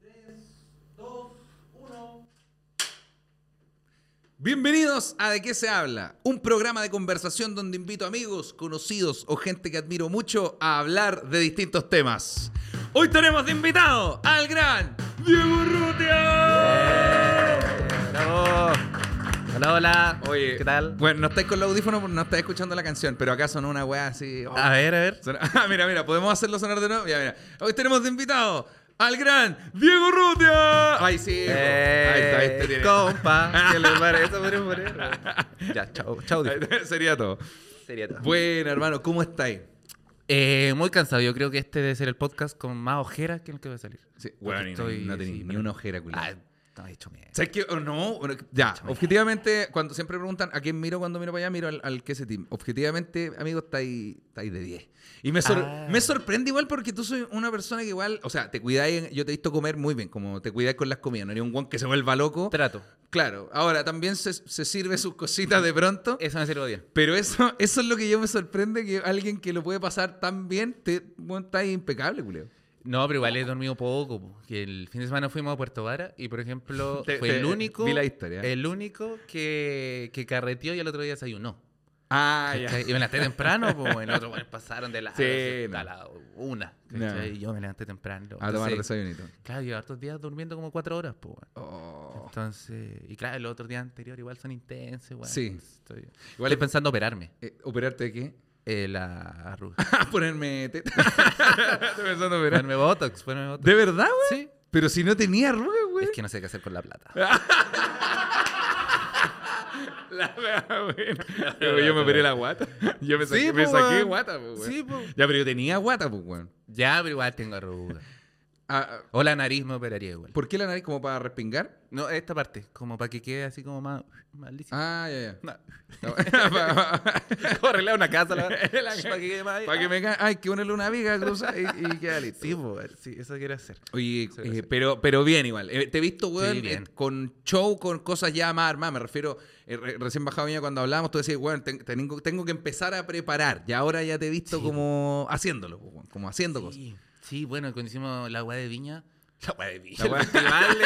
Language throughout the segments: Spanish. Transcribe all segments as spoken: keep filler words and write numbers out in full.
Bienvenidos a ¿De qué se habla? Un programa de conversación donde invito amigos, conocidos o gente que admiro mucho a hablar de distintos temas. Hoy tenemos de invitado al gran Diego Urrutia. ¡Bravo! Hola, hola. Oye, ¿qué tal? Bueno, no estáis con los audífonos porque no estáis escuchando la canción, pero acá sonó una weá así. Oh. A ver, a ver. Suena- Ah, mira, mira, ¿podemos hacerlo sonar de nuevo? Ya, mira. Hoy tenemos de invitado al gran Diego Urrutia. Ay, sí. Eh, Ahí está, este tiene. compa. ¿Qué le parece? Podríamos poner. Ya, chao, chao. Diego. Sería todo. Sería todo. Bueno, hermano, ¿cómo estáis? Eh, muy cansado. Yo creo que este debe ser el podcast con más ojeras que el que va a salir. Sí, Porque bueno, estoy- no tenéis sí, ni pero- una ojera, culiao. Ah, no, he hecho mierda. ¿Sabes qué? Oh, no, bueno, ya, objetivamente, cuando siempre preguntan a quién miro cuando miro para allá, miro al, al que ese team. Objetivamente, amigo, está ahí, está ahí de diez. Y me, sor- Ah. me sorprende igual porque tú soy una persona que igual, o sea, te cuidáis, yo te he visto comer muy bien, como te cuidáis con las comidas, no eres un guan que se vuelva loco. Trato. Claro, ahora también se, se sirve sus cositas de pronto. Eso me sirve bien. Pero eso, eso es lo que yo me sorprende, que alguien que lo puede pasar tan bien, te, bueno, está ahí impecable, culeo. No, pero igual he dormido poco. Po. Que el fin de semana fuimos a Puerto Vara y, por ejemplo, Te- fue te- el único. vi la historia. El único que, que carreteó y el otro día desayunó. Ah, ya. ¿Cachai? Y me levanté temprano, pues el otro bueno, pasaron de la, Sí, a no. la una. ¿Cachai? No. Y yo me levanté temprano. A tomar Entonces, desayunito. claro, yo hartos días durmiendo como cuatro horas, pues bueno. Oh. Entonces, y claro, los otros días anteriores igual son intensos, bueno. Sí. Estoy, Igual estoy es- pensando operarme Eh, ¿Operarte de qué? eh, la arruga. Ponerme teta. Estoy pensando en operar. Ponerme botox, ponerme botox. ¿De verdad, güey? Sí. Pero si no tenía arrugas, güey. Es que no sé qué hacer con la plata. La wea buena. Pero yo me operé la guata. Yo me saqué, Sí, me po, saqué weón. guata, pues, güey. Sí, pues. Ya, pero yo tenía guata, pues, güey. Ya, pero igual tengo arruga. Ah, ah, O la nariz me operaría igual. ¿por qué la nariz? ¿Como para respingar? No, esta parte, como para que quede así como más, más liso. Ah, ya, ya. No. Para Como arreglar una casa, la para que quede más. que me ca... Hay que ponerle una viga cruzada y, y queda listo. Sí, pues, sí, eso quiero hacer. Oye, Sí, eh, sí. pero, pero bien igual. Eh, te he visto, weón, Sí, bien. eh, con show, con cosas ya más armadas. Me refiero, eh, re- recién bajado Viña cuando hablábamos, tú decías, weón, ten- tengo, tengo que empezar a preparar. Y ahora ya te he visto Sí. como haciéndolo, weón, como haciendo cosas. Sí, sí, bueno, cuando hicimos la weá de Viña. La weá de Viña. La weá- el festival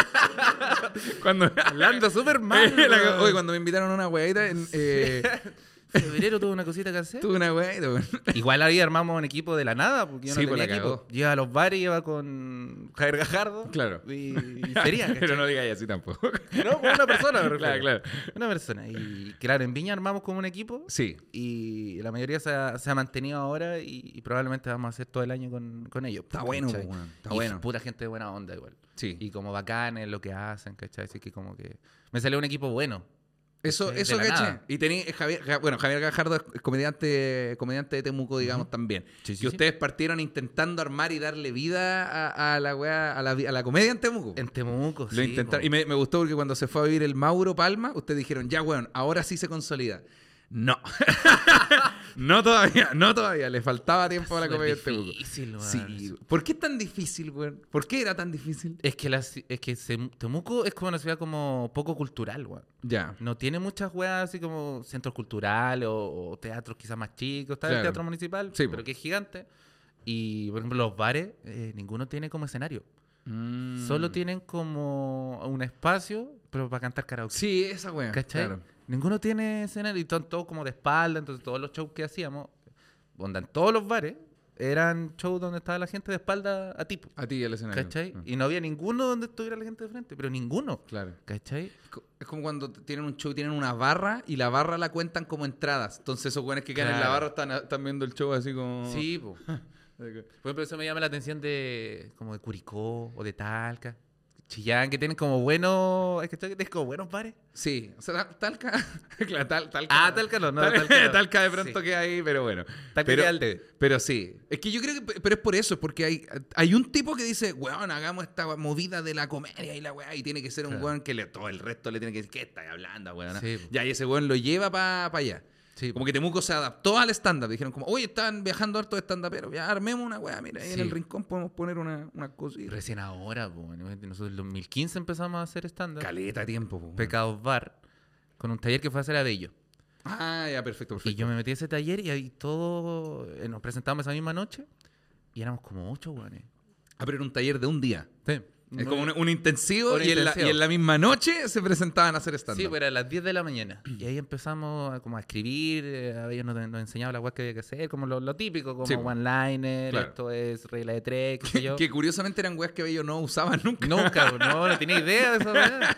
de- Cuando, Hablando súper mal. La- weón. oye, cuando me invitaron a una weadita, en, eh, Febrero tuve una cosita que hacer. tuve una weadita, weón. Igual ahí armamos un equipo de la nada, porque yo no Sí, pues, tenía la equipo. cagó. Iba a los bares, iba con Javier Gajardo. Claro. Y, y sería, Pero ¿cachai? no digáis así tampoco. No, pues una persona, me refiero. Claro, claro. Una persona. Y claro, en Viña armamos como un equipo. Sí. Y la mayoría se ha, se ha mantenido ahora y, y probablemente vamos a hacer todo el año con, con ellos. Está pues, bueno, ¿cachai? weón, está Y bueno. pura gente de buena onda igual. Sí. Y como bacanes lo que hacen, ¿cachai? Así que como que me salió un equipo bueno. Eso, ¿cachai? eso De la caché. nada. Y tení, eh, Javier, Ja- bueno, Javier Gajardo es comediante, comediante de Temuco, digamos, también. Sí, sí, que sí. ustedes partieron intentando armar y darle vida a, a la weá, a la, vi- a la comedia en Temuco. En Temuco, Lo sí. intentaron. po. Y me, me gustó porque cuando se fue a vivir el Mauro Palma, ustedes dijeron, ya, weón, ahora sí se consolida. No. no todavía, no todavía. Le faltaba tiempo a la Súper comedia en Temuco. difícil, weón. Sí. ¿Por qué es tan difícil, weón? ¿Por qué era tan difícil? Es que, la, ci- es que se- Temuco es como una ciudad como poco cultural, weón. Ya. No tiene muchas weas así como centros culturales o, o teatros quizás más chicos. Está el Claro. teatro municipal, Sí, pero po. que es gigante. Y, por ejemplo, los bares, eh, ninguno tiene como escenario. Mm. Solo tienen como un espacio, pero para cantar karaoke. Sí, esa weá. ¿Cachai? Claro. Ninguno tiene escenario y están todos como de espalda. Entonces, todos los shows que hacíamos, onda, en todos los bares, eran shows donde estaba la gente de espalda a tipo. A ti y al escenario. ¿Cachai? Ah, Y no había ninguno donde estuviera la gente de frente, pero ninguno. Claro. ¿Cachai? Es co- Es como cuando t- tienen un show y tienen una barra y la barra la cuentan como entradas. Entonces esos güeyes que quedan en la Claro. barra están, están viendo el show así como... Sí, po. Por ejemplo, eso me llama la atención de como de Curicó o de Talca. Chillán, que tienen como buenos... Es que tienen como buenos bares. Sí. O sea, Talca... claro, tal, talca. Ah, Talca no, no, Tal- Talca no. Talca de pronto Sí. queda ahí, pero bueno. Talca pero, queda al debe. pero sí. Es que yo creo que... Pero es por eso, es porque hay, hay un tipo que dice, weón, hagamos esta movida de la comedia y la weá, y tiene que ser un Claro. weón que le, todo el resto le tiene que decir, ¿qué estás hablando, weón? Sí, po. Ya, y ese weón lo lleva para allá. Sí, Como que Temuco se adaptó al stand-up. Dijeron como, oye, están viajando harto de stand-up, pero ya armemos una weá, mira, ahí en Sí. el rincón podemos poner una, una cosita. recién ahora, po. Nosotros en dos mil quince empezamos a hacer stand-up. Caleta de tiempo, po, weón. Pecados Bar. Con un taller que fue a hacer a Bello. Ah, ya, perfecto, perfecto. Y yo me metí a ese taller y ahí todo... eh, Nos presentamos esa misma noche y éramos como ocho, weones. Ah, pero era un taller de un día. Sí. Es como un, un intensivo, Un y, en la, intensivo. y en la misma noche se presentaban a hacer stand-up. Sí, pero era a las diez de la mañana. Y ahí empezamos a, como a escribir, eh, a ellos nos, nos enseñaban la web que había que hacer, como lo, lo típico, como Sí, one-liner, claro. esto es regla de tres, qué sé yo. Que curiosamente eran weas que ellos no usaban nunca. Nunca, no, no tenía idea de esa weá.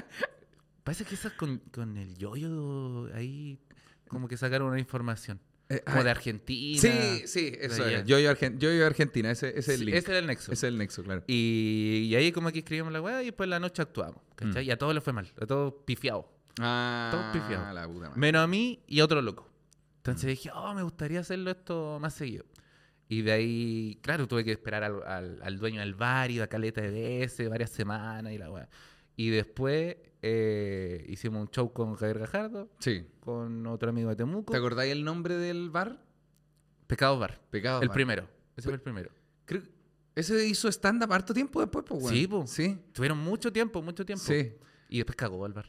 Parece que esas con, con el yoyo ahí como que sacaron una información. Eh, Como ah, de Argentina. Sí, sí, eso de es. allá. Yo, yo, Argen- yo, yo Argentina, ese, ese es el Sí, link. ese era el nexo. Ese es el nexo, claro. Y, y ahí como que escribimos la weá y después la noche actuamos. ¿Cachai? Mm. Y a todos les fue mal, a todos pifiados. Ah, Todos pifiados. la puta madre. Menos a mí y a otro loco. Entonces dije, oh, me gustaría hacerlo esto más seguido. Y de ahí, claro, tuve que esperar al, al, al dueño del bar y la caleta de veces, varias semanas y la weá. Y después eh, hicimos un show con Javier Gajardo, Sí. con otro amigo de Temuco. ¿Te acordáis el nombre del bar? Pecados Bar. Pecado El Bar. primero. Ese fue el primero. Creo ese hizo stand-up harto tiempo después, pues, weón. Sí, po. Sí. Tuvieron mucho tiempo, mucho tiempo. Sí. Y después cagó el bar.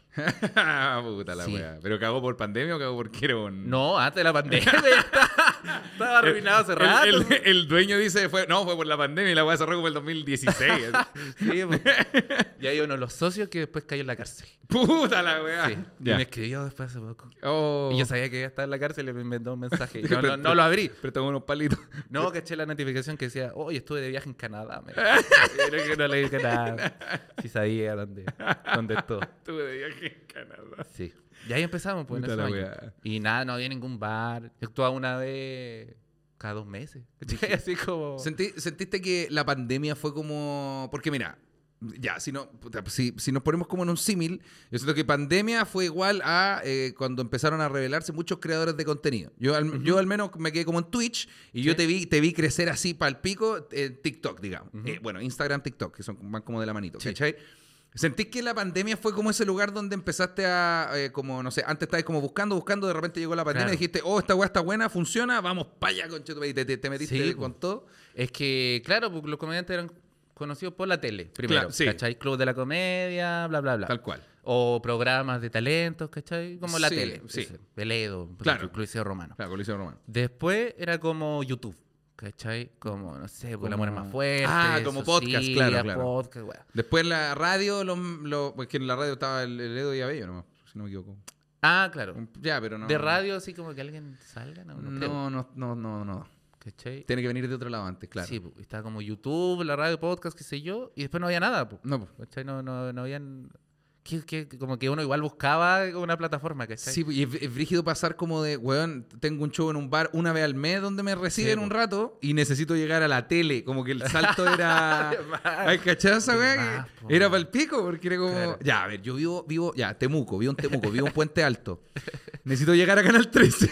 Puta la Sí. wea. ¿Pero cagó por pandemia o cagó porque era un...? No, antes de la pandemia. ya estaba, estaba arruinado hace El- rato. El, el dueño dice, fue, no, fue por la pandemia y la weá cerró como el dos mil dieciséis. Sí, pues. Y hay uno de los socios que después cayó en la cárcel. Puta la weá. Sí. Y Ya. me escribió después hace poco. Oh. Y yo sabía que iba a estar en la cárcel y me inventó un mensaje. Y no, no, no lo abrí. Pero tengo unos palitos. No, caché la notificación que decía, oye, estuve de viaje en Canadá. Me Pero que no le dije nada. Sí sabía dónde, dónde estuvo. Estuve de viaje en Canadá. Sí. Y ahí empezamos, pues, en Puta esos la años. wea. Y nada, no había ningún bar. Yo actuaba una vez cada dos meses. ¿Cachai? Así como... Sentí- ¿Sentiste que la pandemia fue como...? Porque mira, ya, si, no, puta, si, si nos ponemos como en un símil, yo siento que pandemia fue igual a eh, cuando empezaron a revelarse muchos creadores de contenido. Yo al, Ujú. yo al menos me quedé como en Twitch y yo Sí. te vi, te vi crecer así para el pico en TikTok, digamos. Ujú. Eh, bueno, Instagram, TikTok, que son van como de la manito, Sí. ¿cachai? ¿Sentís que la pandemia fue como ese lugar donde empezaste a, eh, como, no sé, antes estabas como buscando, buscando, de repente llegó la pandemia Claro. y dijiste, oh, esta weá está buena, funciona, vamos para allá, conchetumare, y te, te, te metiste Sí, con po. todo? Es que, claro, porque los comediantes eran conocidos por la tele, primero. Claro, sí. ¿Cachai? Club de la Comedia, bla, bla, bla. Tal cual. O programas de talentos, ¿cachai? Como la Sí, tele. sí. ese, Veledo, por Claro. ejemplo, el Coliseo Romano. Claro, Coliseo Romano. Después era como YouTube, ¿cachai? Como, no sé, por el amor es más fuerte. Ah, como podcast, Socilia, claro, claro. podcast, weá. Después en la radio, lo, lo, pues que en la radio estaba el, el Edo y Abello, ¿no? Si no me equivoco. Ah, claro. Ya, pero no. De radio, así como que alguien salga, ¿no? No, creo, No, no, no, no, no. ¿cachai? Tiene que venir de otro lado antes, claro. Sí, pues, estaba como YouTube, la radio, podcast, qué sé yo, y después no había nada, pues. No, pues. ¿Cachai? No, no, no habían... que, que- como que uno igual buscaba una plataforma, ¿cachai? Sí, y es, es brígido pasar como de, weón, tengo un show en un bar una vez al mes donde me reciben Sí, un po. rato y necesito llegar a la tele. Como que el salto era... ¿Ay, cachai esa De weá? más, Que po. Era para el pico, porque era como... Claro. Ya, a ver, yo vivo, vivo, ya, Temuco, vivo en Temuco, vivo en Puente Alto. Necesito llegar a Canal trece.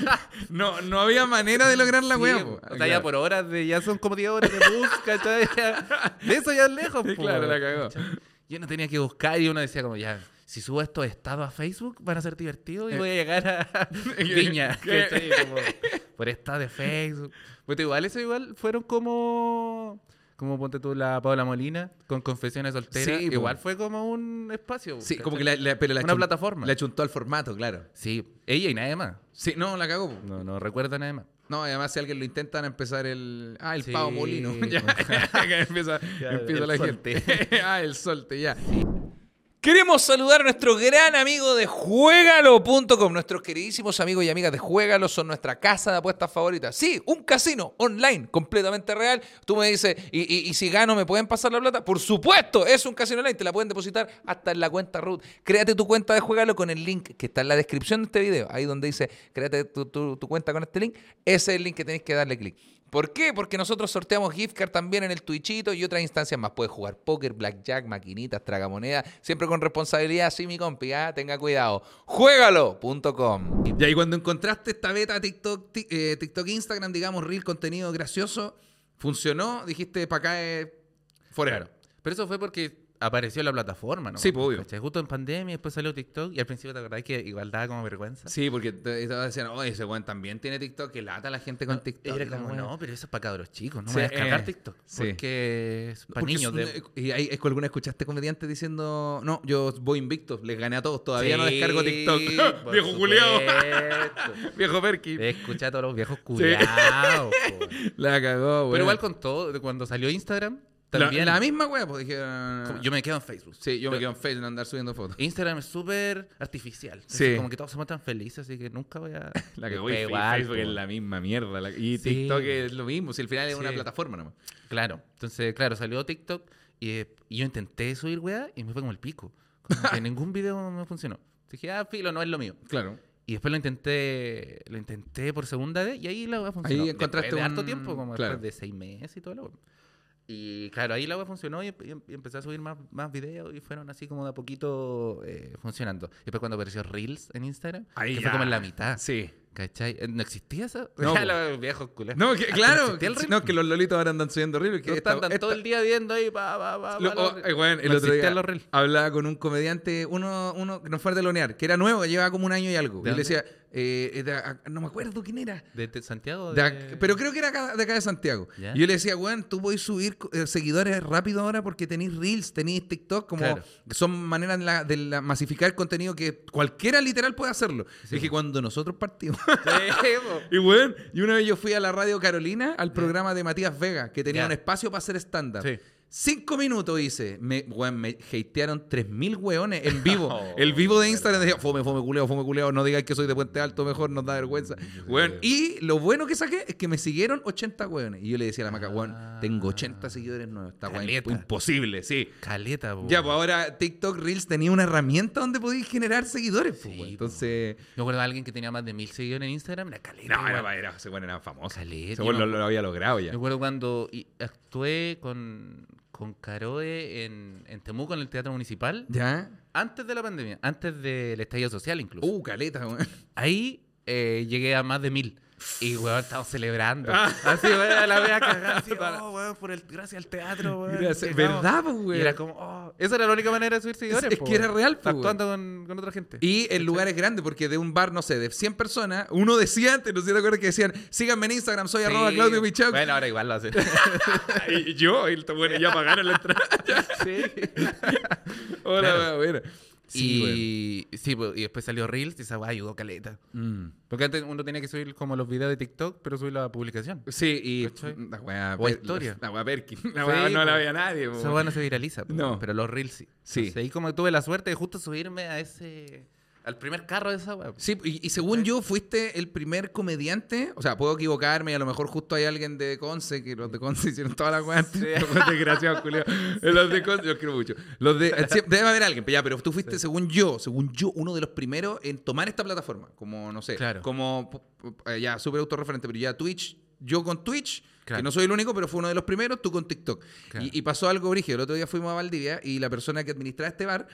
no, no había manera de lograr la Sí, weá, po. po. O sea, Claro. ya por horas de... Ya son como diez horas de bus, ¿cachai? Ya- de eso ya es lejos, Sí, po. claro, la cagó. ¿Cachai? Yo no tenía que buscar y uno decía como, ya... Si subo estos estados a Facebook, van a ser divertidos y voy a llegar a Viña. ¿Qué? ¿cachai? Como por estado de Facebook. Pues igual, eso igual fueron como... Como ponte tú la Paula Molina con Confesiones Solteras. Sí, po. igual fue como un espacio. Sí, ¿cachai? como que la, la- pero la Una chun- plataforma. La chuntó al formato, claro. Sí, ella y nadie más. Sí, no, la cagó. po. No, no recuerdo a nadie más. No, además si alguien lo intenta van a empezar el... Ah, el Sí. pavo molino. ya, que empieza, Ya, empieza el la solte. gente. ah, el solte, ya. Queremos saludar a nuestro gran amigo de Juégalo punto com. Nuestros queridísimos amigos y amigas de Juégalo son nuestra casa de apuestas favorita. Sí, un casino online completamente real. Tú me dices, ¿y, y, y si gano me pueden pasar la plata? Por supuesto, es un casino online. Te la pueden depositar hasta en la cuenta root. Créate tu cuenta de Juégalo con el link que está en la descripción de este video. Ahí donde dice, créate tu, tu, tu cuenta con este link. Ese es el link que tenéis que darle clic. ¿Por qué? Porque nosotros sorteamos gift card también en el Twitchito y otras instancias más. Puedes jugar póker, blackjack, maquinitas, tragamonedas, siempre con responsabilidad, sí, mi compi, ¿ah? Tenga cuidado. Juégalo punto com. Y ahí cuando encontraste esta beta TikTok, ti- eh, TikTok, Instagram, digamos, real, contenido gracioso, funcionó, dijiste, para acá es forever. Claro. Pero eso fue porque apareció la plataforma, ¿no? Sí, pues, obvio. ¿Cachai? Justo en pandemia, después salió TikTok y al principio te acordás que igual daba como vergüenza. Sí, porque te, te decían, oye, ese weón también tiene TikTok, que lata a la gente con No, TikTok. Era y la como, weá. no, pero eso es para cabros chicos, no Sí, me voy a descargar eh, TikTok. sí. Porque es para Porque niños. es De... un- Y hay, es que alguna escuchaste comediantes diciendo, no, yo voy invicto, les gané a todos, todavía no Sí, descargo TikTok. por Viejo culiao. supuesto. Viejo Perkin. Escucha a todos los viejos culiados. po. La cagó, güey. Pero igual con todo, de cuando salió Instagram, también. La, la misma wea, pues dijeron. Como- Yo me quedo en Facebook. Sí, yo me Pero- quedo en Facebook, no andar subiendo fotos. Instagram es súper artificial. Sí. Entonces, como que todos se muestran felices, así que nunca voy a... La que Después voy igual, Facebook po. es la misma mierda. la- y Sí. TikTok es lo mismo. Si al final es Sí. una plataforma nomás. Claro. Entonces, claro, salió TikTok y, eh, y yo intenté subir weá y me fue como el pico. Como que ningún video me funcionó. Dije, ah, filo, no es lo mío. Claro. Y después lo intenté lo intenté por segunda vez y ahí la weá funcionó. Ahí encontraste después de un- harto tiempo, como claro. después de seis meses y todo lo Y claro, ahí la weá funcionó y, y- y empecé a subir más, más videos y fueron así como de a poquito eh, funcionando. Después cuando apareció Reels en Instagram, Ahí que ya. fue como en la mitad. Sí. ¿Cachai? Eh, ¿No existía eso? No, Ya po. los viejos culeros. No, que, Ah, claro. existía el que- Reel? no, que los lolitos ahora andan subiendo reels. Que No esta- andan esta- todo el día viendo ahí, pa, pa, pa, Lo- pa, oh, los- eh, bueno, el no otro día existían los reels. hablaba con un comediante, uno, uno que no fue de Lonear, que era nuevo, que llevaba como un año y algo. ¿De Y le dónde? decía, eh, de a- no me acuerdo quién era. ¿De, de Santiago? De De... ac- pero creo que era acá- de acá de Santiago. ¿Ya? Y yo le decía, weón, tú podés subir eh, seguidores rápido ahora porque tenéis Reels, tenéis TikTok, como Claro. son maneras de, la- de la- masificar contenido que cualquiera literal puede hacerlo. Sí, Dije, po. cuando nosotros partimos. Sí, po. Y weón, y una vez yo fui a la radio Carolina, al programa de Matías Vega, que tenía Ya. un espacio para hacer stand-up. Sí. Cinco minutos hice. Me, weón, me hatearon tres mil weones en vivo. Oh, el vivo de verdad. Instagram decía, fome, fome culeo, fome culeo, no digáis que soy de Puente Alto, mejor nos da vergüenza. Weón, y lo bueno que saqué es que me siguieron ochenta weones. Y yo le decía a la maca, weón, tengo ochenta seguidores nuevos. Está weón, Caleta. imposible, sí. Caleta, po. Ya, pues ahora TikTok Reels tenía una herramienta donde podías generar seguidores. Pues, Sí, weón. po. Entonces... Yo recuerdo a alguien que tenía más de mil seguidores en Instagram, era caleta. No, igual. era, era, ese weón era famoso. Caleta, Ese weón yo lo, me- lo había logrado ya. Me acuerdo cuando y- actué con, con Caroe en, en Temuco, en el Teatro Municipal, ¿Ya? antes de la pandemia, antes del estallido social incluso. Uh, caleta, weón. Ahí eh, llegué a más de mil. Y, weón, estamos celebrando. Ah. Así, weón, la vea cagada. Así, oh, weón, por el, gracias al teatro, weón. Gracias. llegamos. ¿Verdad, pues, Y weón? era como, oh, esa era la única manera de subir seguidores. es po, que era weón. real, pues, Actuando con, con otra gente. Y en lugares grandes, porque de un bar, no sé, de cien personas, uno decía antes, no sé si te acuerdas que decían, síganme en Instagram, soy Sí. arroba Claudio Michaux. Bueno, ahora igual lo hacen. y yo, y bueno, ya pagaron la entrada. sí. Hola, Claro. weón. Sí, weón. y, sí, pues, y después salió Reels y esa weá ayudó caleta. Mm. Porque antes uno tenía que subir como los videos de TikTok, pero subirlo a publicación. Sí, y ¿Cachai? la weá, O per- historia. La weá Perkin. La Sí, weá no la po. veía nadie. po. Esa weá no se viraliza, po, No. pero los Reels sí. Sí. Entonces, ahí como tuve la suerte de justo subirme a ese... al primer carro de esa weá. Sí, y, y según yo, fuiste el primer comediante. O sea, puedo equivocarme y a lo mejor justo hay alguien de Conce, que los de Conce hicieron toda la weá antes. Los desgraciados, culiao. Los de Conce, los quiero mucho. Los de, sí, debe haber alguien, pero ya, pero tú fuiste, Sí. según yo, según yo, uno de los primeros en tomar esta plataforma. Como, no sé, Claro. como p- p- ya, súper autorreferente, pero ya Twitch, yo con Twitch. Claro. Que no soy el único, pero fue uno de los primeros, tú con TikTok. Claro. Y, y pasó algo brígido. El otro día fuimos a Valdivia y la persona que administraba este bar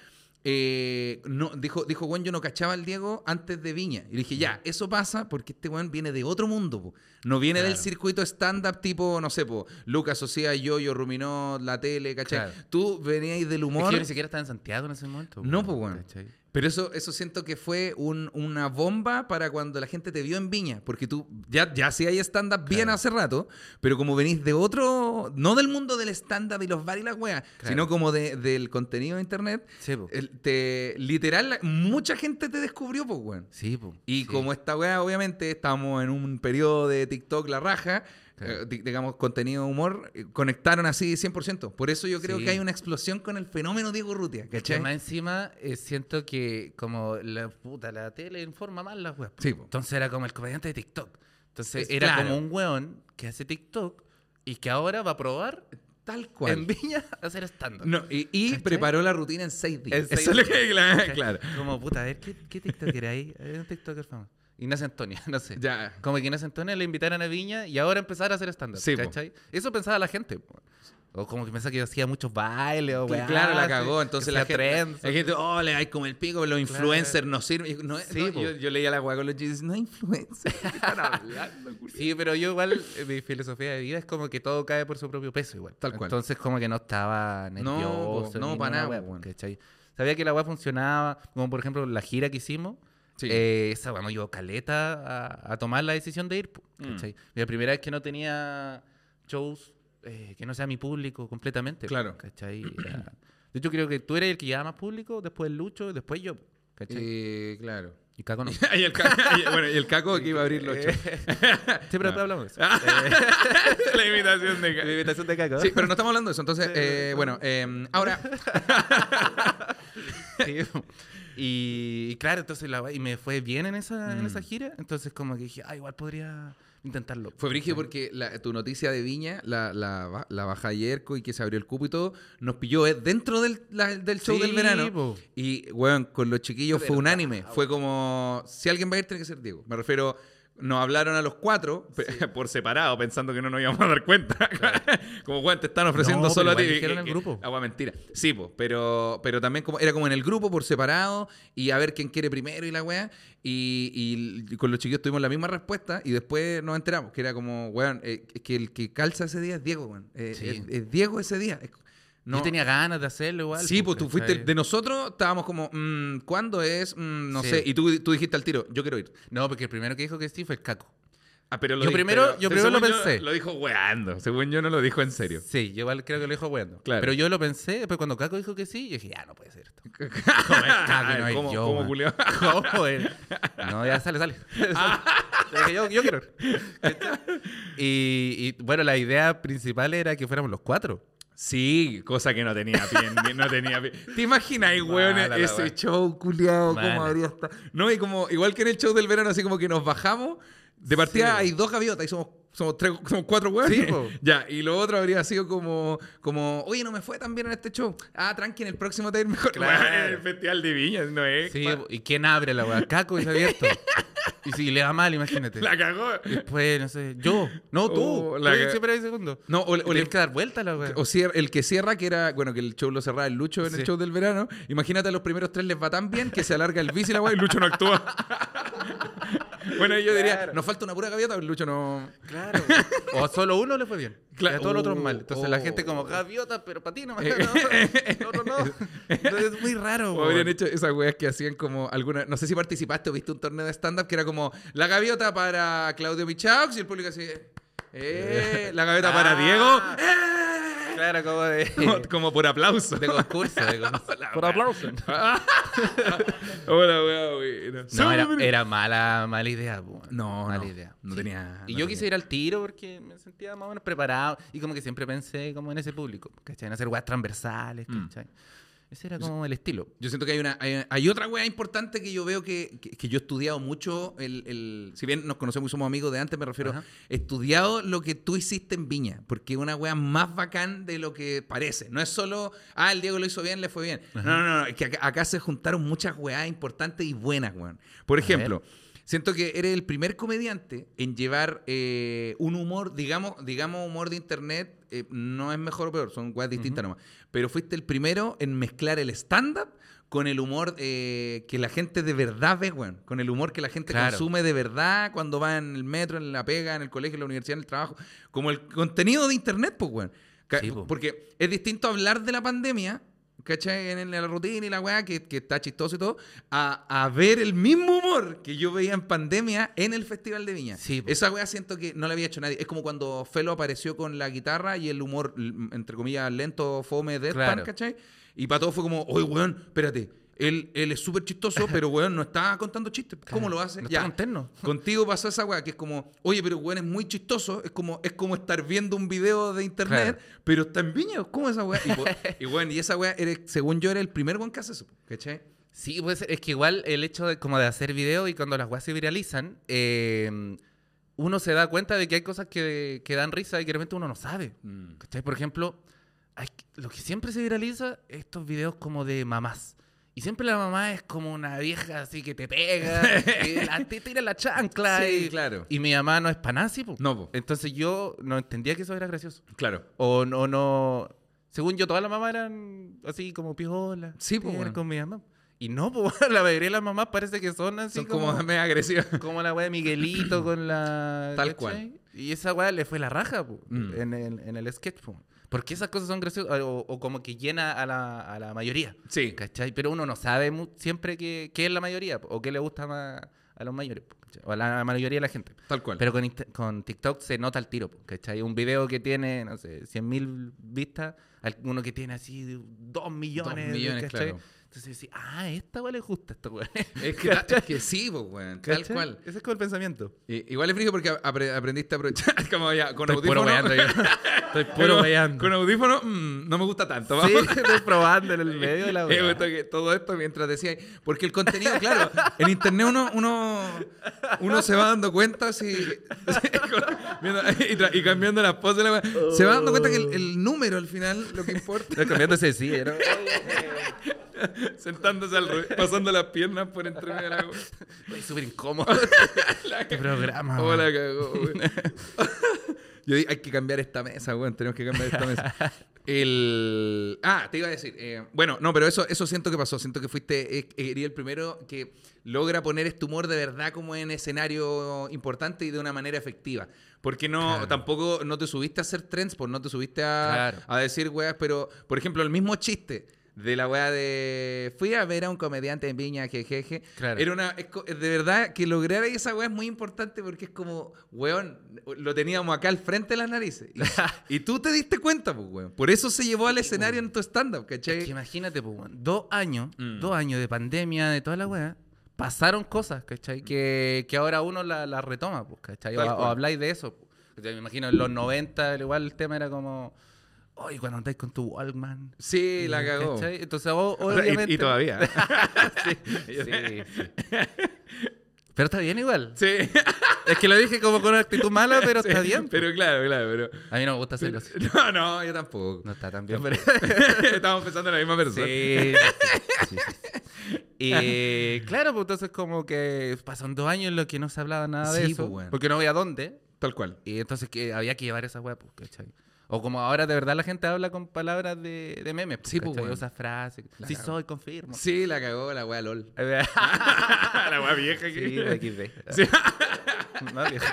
eh, no, dijo, dijo, weón, yo no cachaba al Diego antes de Viña. Y le dije, ya, eso pasa porque este weón viene de otro mundo, po. No viene del Claro. circuito stand-up tipo, no sé, po, Lucas Sociedad, Yoyo, Ruminó, La Tele, ¿cachai? Claro. Tú venías del Es humor. que yo ni siquiera estaba en Santiago en ese momento. No, po, pues, weón. ¿cachai? Pero eso, eso siento que fue un- una bomba para cuando la gente te vio en Viña. Porque tú ya, ya sí hay stand-up bien Claro. hace rato, pero como venís de otro, no del mundo del stand-up y los bares y las weas, Claro. sino como de- del contenido de internet, Sí, po. el- te, literal, la- mucha gente te descubrió, pues, weón. Sí, po. Y Sí. como esta wea, obviamente, estamos en un periodo de TikTok la raja, Claro. eh, di- digamos, contenido de humor, eh, conectaron así cien por ciento. Por eso yo creo Sí. que hay una explosión con el fenómeno Diego Urrutia, Que ¿cachai? más encima eh, siento que como la puta, la tele informa mal las weas. po. Sí, po. Entonces era como el comediante de TikTok. Entonces Es era claro. como un weón que hace TikTok y que ahora va a probar Tal cual. en Viña a hacer stand-up. No, y y ¿Cachai? preparó la rutina en seis días. En seis Eso es lo días. que, claro, ¿Cachai? claro. Como puta, a ver, ¿qué, qué TikToker hay? Hay un TikToker famoso. Ignacio Antonia, no sé. Ya. Como que Ignacio Antonia le invitaron a Viña y ahora empezar a hacer stand-up. Sí, po. ¿cachai? Eso pensaba la gente. po. O como que pensaba que yo hacía muchos bailes o weá, Claro, la así, cagó. que Entonces hacía la gente, trends, la gente, oh, le hay como el pico, los influencers no sirven. Y No, Sí, no, po. yo, yo leía la weá con los chistes, no hay influencers. ¿Qué están hablando, culiao? Sí, pero yo igual, eh, mi filosofía de vida es como que todo cae por su propio peso igual. Tal cual. Entonces como que no estaba nervioso. po, no, ni pa' ninguna nada, wea, po, weón. ¿cachai? Sabía que la weá funcionaba, como por ejemplo la gira que hicimos. Sí. Eh, esa weá me ayudó caleta a, a tomar la decisión de ir. po, Mm. ¿cachai? La primera vez que no tenía shows eh, que no sea mi público completamente. po, Claro. ¿cachai? Era- De hecho creo que tú eres el que llevaba más público, después el Lucho y después yo. po, ¿cachai? Eh, claro. Y Caco no. y, el caco, y, bueno, y el Caco que iba a abrir los shows. Sí, pero después hablamos de eso. La imitación de Caco. La imitación de Caco. Sí, pero no estamos hablando de eso. Entonces, eh, bueno, eh, ahora... Sí. Y, y claro, entonces la, y me fue bien en esa, Mm. en esa gira. Entonces como que dije, ah, igual podría intentarlo. Fue brígido porque la, tu noticia de Viña, la, la, la baja ayer y que se abrió el cupo y todo, nos pilló eh, dentro del, la, del show Sí, del verano. po. Y, weón, con los chiquillos De fue verdad, unánime. weón. Fue como, si alguien va a ir, tiene que ser Diego. Me refiero, nos hablaron a los cuatro, Sí. por separado, pensando que no nos íbamos a dar cuenta. Como, weón, te están ofreciendo No, solo a pero ti. igual dijeron al grupo. Agua, mentira. Sí, po, pero, pero también como, era como en el grupo, por separado, y a ver quién quiere primero y la weá. Y, y con los chiquillos tuvimos la misma respuesta y después nos enteramos que era como, weón, eh, que el que calza ese día es Diego, weón. Eh, Sí. es, es Diego ese día. Es- no- Yo tenía ganas de hacerlo igual. Sí, pues tú fuiste. ¿cachai? De nosotros estábamos como, mm, ¿cuándo es? Mm, no Sí. sé. Y tú, tú dijiste al tiro, yo quiero ir. No, porque el primero que dijo que sí fue el Caco. Ah, pero Yo primero- yo primero lo según pensé. Lo dijo weando. Según yo no lo dijo en serio. Sí, yo igual creo que lo dijo jugando. Claro. Pero yo lo pensé, después cuando Caco dijo que sí, yo dije, ya, no puede ser esto. ¿Cómo es Caco y no es ¿Cómo, yo, cómo man? culiao? ¿Cómo es? No, ya sale, sale. Yo dije, yo, yo quiero ir. Y, y, bueno, la idea principal era que fuéramos los cuatro. Sí, cosa que no tenía pie. No tenía pie. ¿Te imaginas, weón, Mala la ese wea. show culiado? ¿Cómo Mala. habría estado? No, y como, igual que en el show del verano, así como que nos bajamos. De partida Sí. hay dos gaviotas y somos, somos, tres, somos cuatro weones. Sí, po. Ya, y lo otro habría sido como, como, oye, no me fue tan bien en este show. Ah, tranqui, en el próximo te va a ir mejor. Claro. Weón, en el Festival de Viña, ¿no es? Sí, Pa- ¿y quién abre la weá? Caco es abierto. Y si le va mal, imagínate. La cagó. Después, no sé, yo. No, tú. Oh, la Tú ca- siempre hay segundo. No, o, O o le le- que dar vuelta a la weá. o cier- el que cierra, que era, bueno, que el show lo cerraba el Lucho en el Sí. show del verano. Imagínate, a los primeros tres les va tan bien que se alarga el bici y la weá y Lucho no actúa. Bueno, yo diría, Claro. nos falta una pura gaviota, pero Lucho no. Claro. O solo uno le fue bien. Claro. Claro. Y a todos los otros Oh, mal. Entonces la oh. gente como gaviota, pero para ti no. No, Eh. no, no, no. Entonces es muy raro. O habrían weón. hecho esas weas que hacían como alguna. No sé si participaste o viste un torneo de stand-up que era como la gaviota para Claudio Michaux y el público así. Eh, la gaviota para Ah. Diego. ¡Eh! Claro, como de, Como, como por aplauso. de concurso. De concurso. La Por wea. aplauso. Hola, wea, wea. No, era, era mala, mala idea. po. No, mala no. idea. No tenía- Y no yo tenía. quise ir al tiro porque me sentía más o menos preparado. Y como que siempre pensé como en ese público. ¿Cachai? En hacer weas transversales. Mm. ¿Cachai? Ese era como el estilo. Yo siento que hay una hay, hay otra wea importante que yo veo que, que, que yo he estudiado mucho, el, el, si bien nos conocemos y somos amigos de antes, me refiero, Ajá. he estudiado lo que tú hiciste en Viña, porque es una wea más bacán de lo que parece. No es solo, ah, el Diego lo hizo bien, le fue bien. No, no, no, no, es que acá, acá se juntaron muchas weas importantes y buenas, weón. Por A ejemplo, siento que eres el primer comediante en llevar eh, un humor, digamos, digamos humor de internet, eh, no es mejor o peor, son weas distintas nomás. Pero fuiste el primero en mezclar el stand-up con el humor eh, que la gente de verdad ve, weón. Con el humor que la gente Claro. consume de verdad cuando va en el metro, en la pega, en el colegio, en la universidad, en el trabajo. Como el contenido de internet, pues, weón. Ca- Sí, po. Porque es distinto hablar de la pandemia, ¿cachai? En, en la rutina y la weá, que, que está chistoso y todo, a, a ver el mismo humor que yo veía en pandemia en el Festival de Viña. Sí, po. Esa weá siento que no la había hecho nadie. Es como cuando Felo apareció con la guitarra y el humor, l- entre comillas, lento, fome, deadpan, Claro. ¿cachai? Y para todos fue como, oye, weón, espérate. Él, él es súper chistoso, pero weón no está contando chistes. ¿Cómo lo hace? No Ya. está conterno. Contigo pasó esa weá, que es como, oye, pero weón es muy chistoso, es como, es como estar viendo un video de internet, Claro. pero está en Viña, ¿cómo esa weá? Y, po- y weón, y esa weá, eres, según yo, era el primer weón que hace eso, ¿cachai? Sí, puede ser. Es que igual el hecho de, como de hacer videos y cuando las weas se viralizan, eh, uno se da cuenta de que hay cosas que, que dan risa y que de repente uno no sabe. Mm. ¿Cachai? Por ejemplo, hay, lo que siempre se viraliza, estos videos como de mamás. Y siempre la mamá es como una vieja así que te pega, y la, te tira la chancla. Sí, y, claro. Y mi mamá no es panasi, po. No, po. Entonces yo no entendía que eso era gracioso. Claro. O no, no. Según yo, todas las mamás eran así como piola. Sí, po, era bueno. con mi mamá. Y no, pues la mayoría de las mamás parece que son así Son como, como, medio agresivas. como la weá de Miguelito con la. Tal ¿cachai? cual. Y esa weá le fue la raja, po, Mm. en, el, en el sketch, po. Porque esas cosas son graciosas, o, o como que llena a la, a la mayoría. Sí. ¿Cachai? Pero uno no sabe mu- siempre qué, qué es la mayoría, po, o qué le gusta más a los mayores, po, ¿cachai? O a la mayoría de la gente. Tal cual. Pero con, inst- con TikTok se nota el tiro, po, ¿cachai? Un video que tiene, no sé, cien mil vistas, uno que tiene así dos millones. Dos millones, ¿cachai? claro. Entonces decís, ah, esta weá le gusta a esta weá. Es que, ta- es que sí, pues, weón. Tal ¿Cachai? cual. Ese es como el pensamiento. I- igual es frío porque apre- aprendiste a aprovechar. Como ya, con Estoy puro audífono. weyando yo. Estoy puro Con- weyando. Con audífono, mm, no me gusta tanto. Sí, Vamos. estoy probando en el medio de la Me weá. gusta que todo esto mientras decía. Porque el contenido, claro, en internet uno, uno, uno se va dando cuenta así, viendo- y, tra- y cambiando las poses, la weá, se va dando cuenta que el, el número al final lo que importa. Estoy cambiándose de silla, ¿no? Sentándose al revés, pasando las piernas por entre medio de la weá. Estoy súper incómodo. Este programa. Oh, weón. la cagó, weón. Yo dije, hay que cambiar esta mesa, weón. Tenemos que cambiar esta mesa. El... Ah, te iba a decir. eh, bueno, no, pero eso, eso siento que pasó. Siento que fuiste eh, eres el primero que logra poner este humor de verdad como en escenario importante y de una manera efectiva. Porque no, Claro. tampoco no te subiste a hacer trends, pues no te subiste a, Claro. a decir weas, pero, por ejemplo, el mismo chiste de la wea de fui a ver a un comediante en Viña, jejeje. Claro. Era una, es co- de verdad que lograr esa wea es muy importante porque es como, weón, lo teníamos acá al frente de las narices. Y, y tú te diste cuenta, pues, weón. Por eso se llevó al escenario en tu stand-up, ¿cachai? Es que imagínate, pues, weón, dos años, Mm. dos años de pandemia, de toda la weá, pasaron cosas, ¿cachai? Que, que ahora uno las la retoma, pues, ¿cachai? O, Tal o cual. habláis de eso. Pues. ¿Cachai? Me imagino en los noventa, igual el tema era como, oye, cuando andáis con tu Walkman. Sí, la cagó. ¿Cachai? Entonces, o- Y- obviamente... Y, todavía. sí, sí, sí. Pero está bien igual. Sí. Es que lo dije como con una actitud mala, pero Sí, está bien. pues. Pero claro, claro, pero... A mí no me gusta hacerlo así. No, no, yo tampoco. No está tan bien, pero... Estamos pensando en la misma persona. Sí, sí, sí, sí. Y claro, pues entonces como que pasan dos años en los que no se hablaba nada de Sí, eso, pues, bueno. porque no había dónde, Tal cual. y entonces que había que llevar esa weá, pues, ¿cachai? O como ahora de verdad la gente habla con palabras de, de memes, pues, Sí, pues, ¿cachai? bueno. Usa frases, La sí cago. soy, confirmo. Sí, la cagó la wea LOL. Sí, La wea vieja que... de equis de. Sí. No, viejo.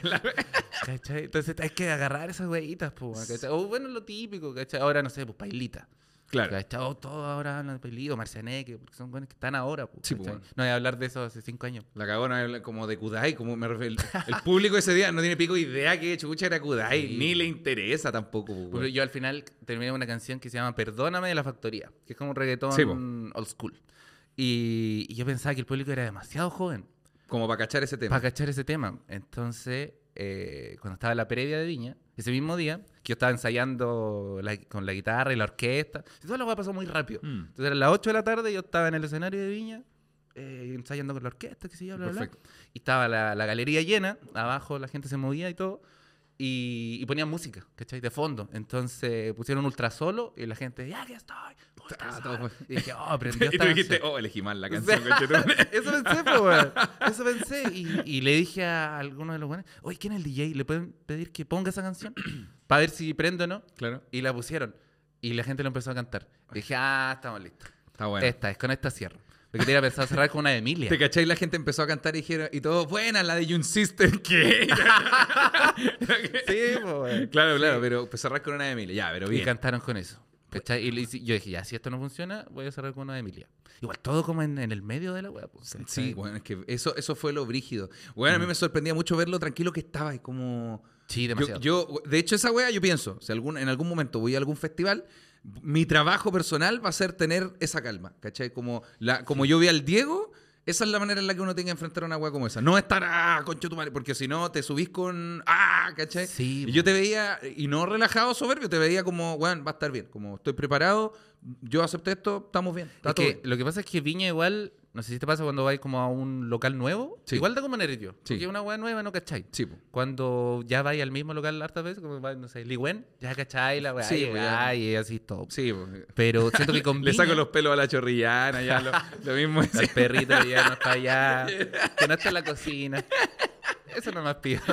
¿Cachai? Entonces hay que agarrar esas weitas, pues, ¿cachai? O bueno, lo típico, ¿cachai? Ahora, no sé, pues, pailita. Claro. ¿Cachai? O todos ahora hablan de pailita, Marcianeque, porque son buenos que están ahora, pues, Sí, pues, ¿cachai? bueno. No voy a hablar de eso hace cinco años. La cagó no habla como de Kudai, como me refiero. El, el público ese día no tiene pico idea que chucha era Kudai, Sí. ni le interesa tampoco. pues, Porque weón. yo al final terminé una canción que se llama Perdóname de la Factoría, que es como un reggaetón Sí, po. old school. Y, y yo pensaba que el público era demasiado joven Como para cachar ese tema. para cachar ese tema. Entonces, eh, cuando estaba en la previa de Viña, ese mismo día, que yo estaba ensayando la- con la guitarra y la orquesta, y todo lo pasó muy rápido. Mm. Entonces eran las ocho de la tarde, yo estaba en el escenario de Viña, eh, ensayando con la orquesta, que se yo, bla, bla, bla. Perfecto. Y estaba la, la galería llena, abajo la gente se movía y todo, y, y ponían música, ¿cachai? De fondo. Entonces pusieron ultra solo y la gente, ya que estoy, ultra Ah, todo solo. fue- Y dije, oh, aprendió Y tú esta dijiste, canción. oh, elegí mal la canción. conchetumare. Eso pensé, pues, weón. Eso pensé. Y, y le dije a alguno de los buenos, oye, ¿quién es el D J? ¿Le pueden pedir que ponga esa canción? Para ver si prende o no. Claro. Y la pusieron. Y la gente lo empezó a cantar. Dije, ah, estamos listos. Está bueno. Esta es, con esta cierro. Porque tenía pensado cerrar con una de Emilia. ¿Te cachai? La gente empezó a cantar y dijeron, y todo, buena, la de June Sister, ¿qué? Sí, pues, weón. Claro, claro, pero pues cerrar con una de Emilia. Ya, pero Y bien. cantaron con eso. ¿Cachai? Y le hice- yo dije, ya, si esto no funciona, voy a cerrar con una de Emilia. Igual todo como en, en el medio de la wea. Pues, Sí, ¿cachai? bueno, es que eso, eso fue lo brígido. Bueno, a mí me sorprendía mucho ver lo tranquilo que estaba y como... Sí, Yo, demasiado. yo, de hecho, esa wea yo pienso, si algún, en algún momento voy a algún festival, mi trabajo personal va a ser tener esa calma, ¿cachai? Como, la, como yo vi al Diego, esa es la manera en la que uno tiene que enfrentar una wea como esa. No estar, ah, concha tu madre, porque si no te subís con, ah, ¿cachai? Sí, y yo te veía, y no relajado, soberbio, te veía como, weón, va a estar bien, como estoy preparado, yo acepté esto, estamos bien, está Es todo que bien. lo que pasa es que Viña igual, no sé si te pasa cuando vais como a un local nuevo, Sí. igual da como nervio. Sí. Porque es una weá nueva, ¿no cachai? Sí, po. Cuando ya vais al mismo local hartas veces, como vais, no sé, Ligüen, ya cachai la weá, Sí, y, pues, ya. ay, y así todo. Sí, po. Pero siento que con Le Viña, saco los pelos a la chorrillana, ya lo, lo mismo. es- el perrito ya no está allá, que no está en la cocina. Eso no más pido.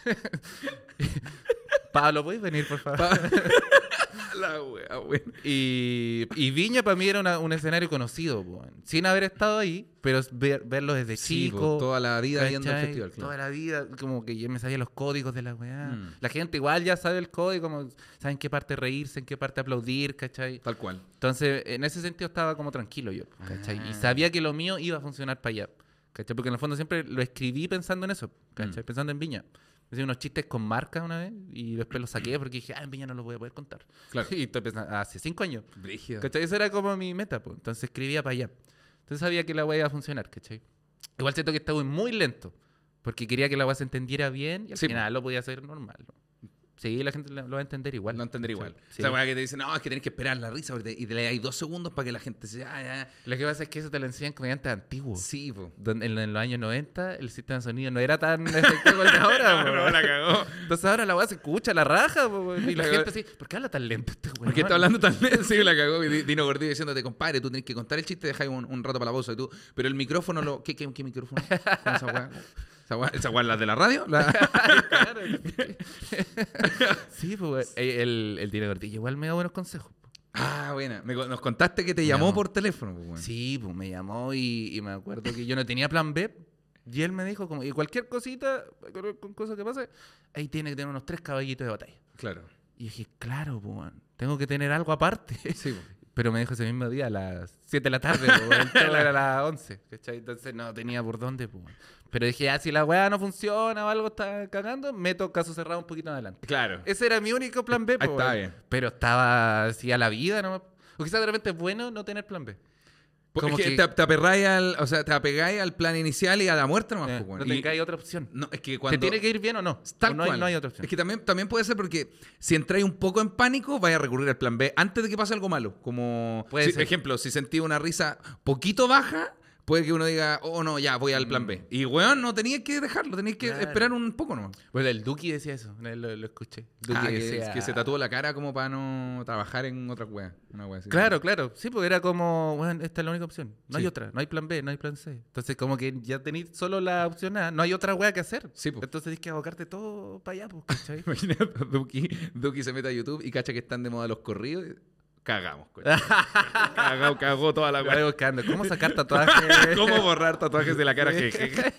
Pablo, ¿puedes venir, por favor? La wea, weón. Y, y Viña para mí era una- un escenario conocido, po, sin haber estado ahí, pero es ver- verlo desde Sí, chico. po, toda la vida viendo el ¿cachai? festival, claro. Toda la vida, como que yo me sabía los códigos de la weá. Mm. La gente igual ya sabe el código, como saben qué parte reírse, en qué parte aplaudir, ¿cachai? Tal cual. Entonces, en ese sentido estaba como tranquilo yo, ¿cachai? Ah. Y sabía que lo mío iba a funcionar para allá, ¿cachai? Porque en el fondo siempre lo escribí pensando en eso, ¿cachai? Mm. Pensando en Viña. hice unos chistes con marca una vez y después los saqué porque dije, ah, en Viña no lo voy a poder contar. Claro. Y estoy pensando, hace cinco años. Brígido. ¿Cachai? Esa era como mi meta, pues. Entonces escribía para allá. Entonces sabía que la weá iba a funcionar, ¿cachai? Igual siento que estaba muy lento porque quería que la weá se entendiera bien y al Sí, final lo podía hacer normal, ¿no? Sí, la gente lo va a entender igual. Lo entender igual. Sí. O sea, weá que te dicen, no, es que tenés que esperar la risa porque te- y te le hay dos segundos para que la gente se... Ah, ya. Lo que pasa es que eso te lo enseñan comediantes antiguos. Sí, po. Donde en, en los años noventa el sistema de sonido no era tan efectivo como el de ahora. po. No, la cagó. Entonces ahora la weá se escucha la raja. po, y la La gente cagó. así, ¿por qué habla tan lento este weón? ¿Por qué está hablando tan lento? Sí, la cagó. Y Di- Dino Gordillo diciéndote, compadre, tú tenés que contar el chiste y dejáis un, un rato para la pausa. Y tú, pero el micrófono lo... ¿Qué, qué, qué micrófono? ¿Cómo esa weá? ¿Esa weá, esa weá es la de la radio? La- Claro. Sí, pues el, el, el Dino Gordillo igual me da buenos consejos. po. Ah, buena. Me co- nos contaste que te Me llamó llamó. por teléfono. Pues, weón. Sí, pues me llamó y, y me acuerdo que yo no tenía plan B. Y él me dijo, como, y cualquier cosita, con cosa que pase, ahí tiene que tener unos tres caballitos de batalla. Claro. Y dije, claro, pues, weón, tengo que tener algo aparte. Sí, pues. Pero me dijo ese mismo día a las siete de la tarde, pues, el show era a las once, ¿cachai? Entonces no tenía por dónde, pues. Pero dije, ah, si la weá no funciona o algo está cagando, meto caso cerrado un poquito adelante. Claro. Ese era mi único plan B, Ahí pues. está weón. bien. Pero estaba así a la vida, ¿no? O quizás de repente es bueno no tener plan B. Porque Como es que que- te, te aperráis al, o sea, te apegáis al plan inicial y a la muerte nomás, Eh, pues, weón. no Y- tengáis otra opción. no, es que cuando... ¿Te tiene que ir bien o no? Tal O no, hay, cual. no hay otra opción. Es que también, también puede ser porque si entráis un poco en pánico, vais a recurrir al plan B antes de que pase algo malo. Como, Puede si- ser. ejemplo, si sentí una risa poquito baja, puede que uno diga, oh no, ya voy al plan B. Y weón, no tenías que dejarlo, tenías que Mm. Claro. esperar un poco nomás. Bueno, el Duki decía eso, una vez lo, lo escuché. Duki Ah, que, decía- que se tatuó la cara como para no trabajar en otra wea. Una wea así. Claro, claro. Sí, pues era como, bueno, esta es la única opción. No hay Sí. otra. No hay plan B, no hay plan C. Entonces, como que ya tenéis solo la opción A. No hay otra weá que hacer. Sí, pues. Entonces tienes que abocarte todo para allá, pues, ¿cachai? Imagínate, Duki, Duki se mete a YouTube y cacha que están de moda los corridos. y Cagamos, coño. Cagó, cagó toda la Lo wea. voy buscando. ¿Cómo sacar tatuajes? ¿Cómo borrar tatuajes de la cara? Sí. Jeje.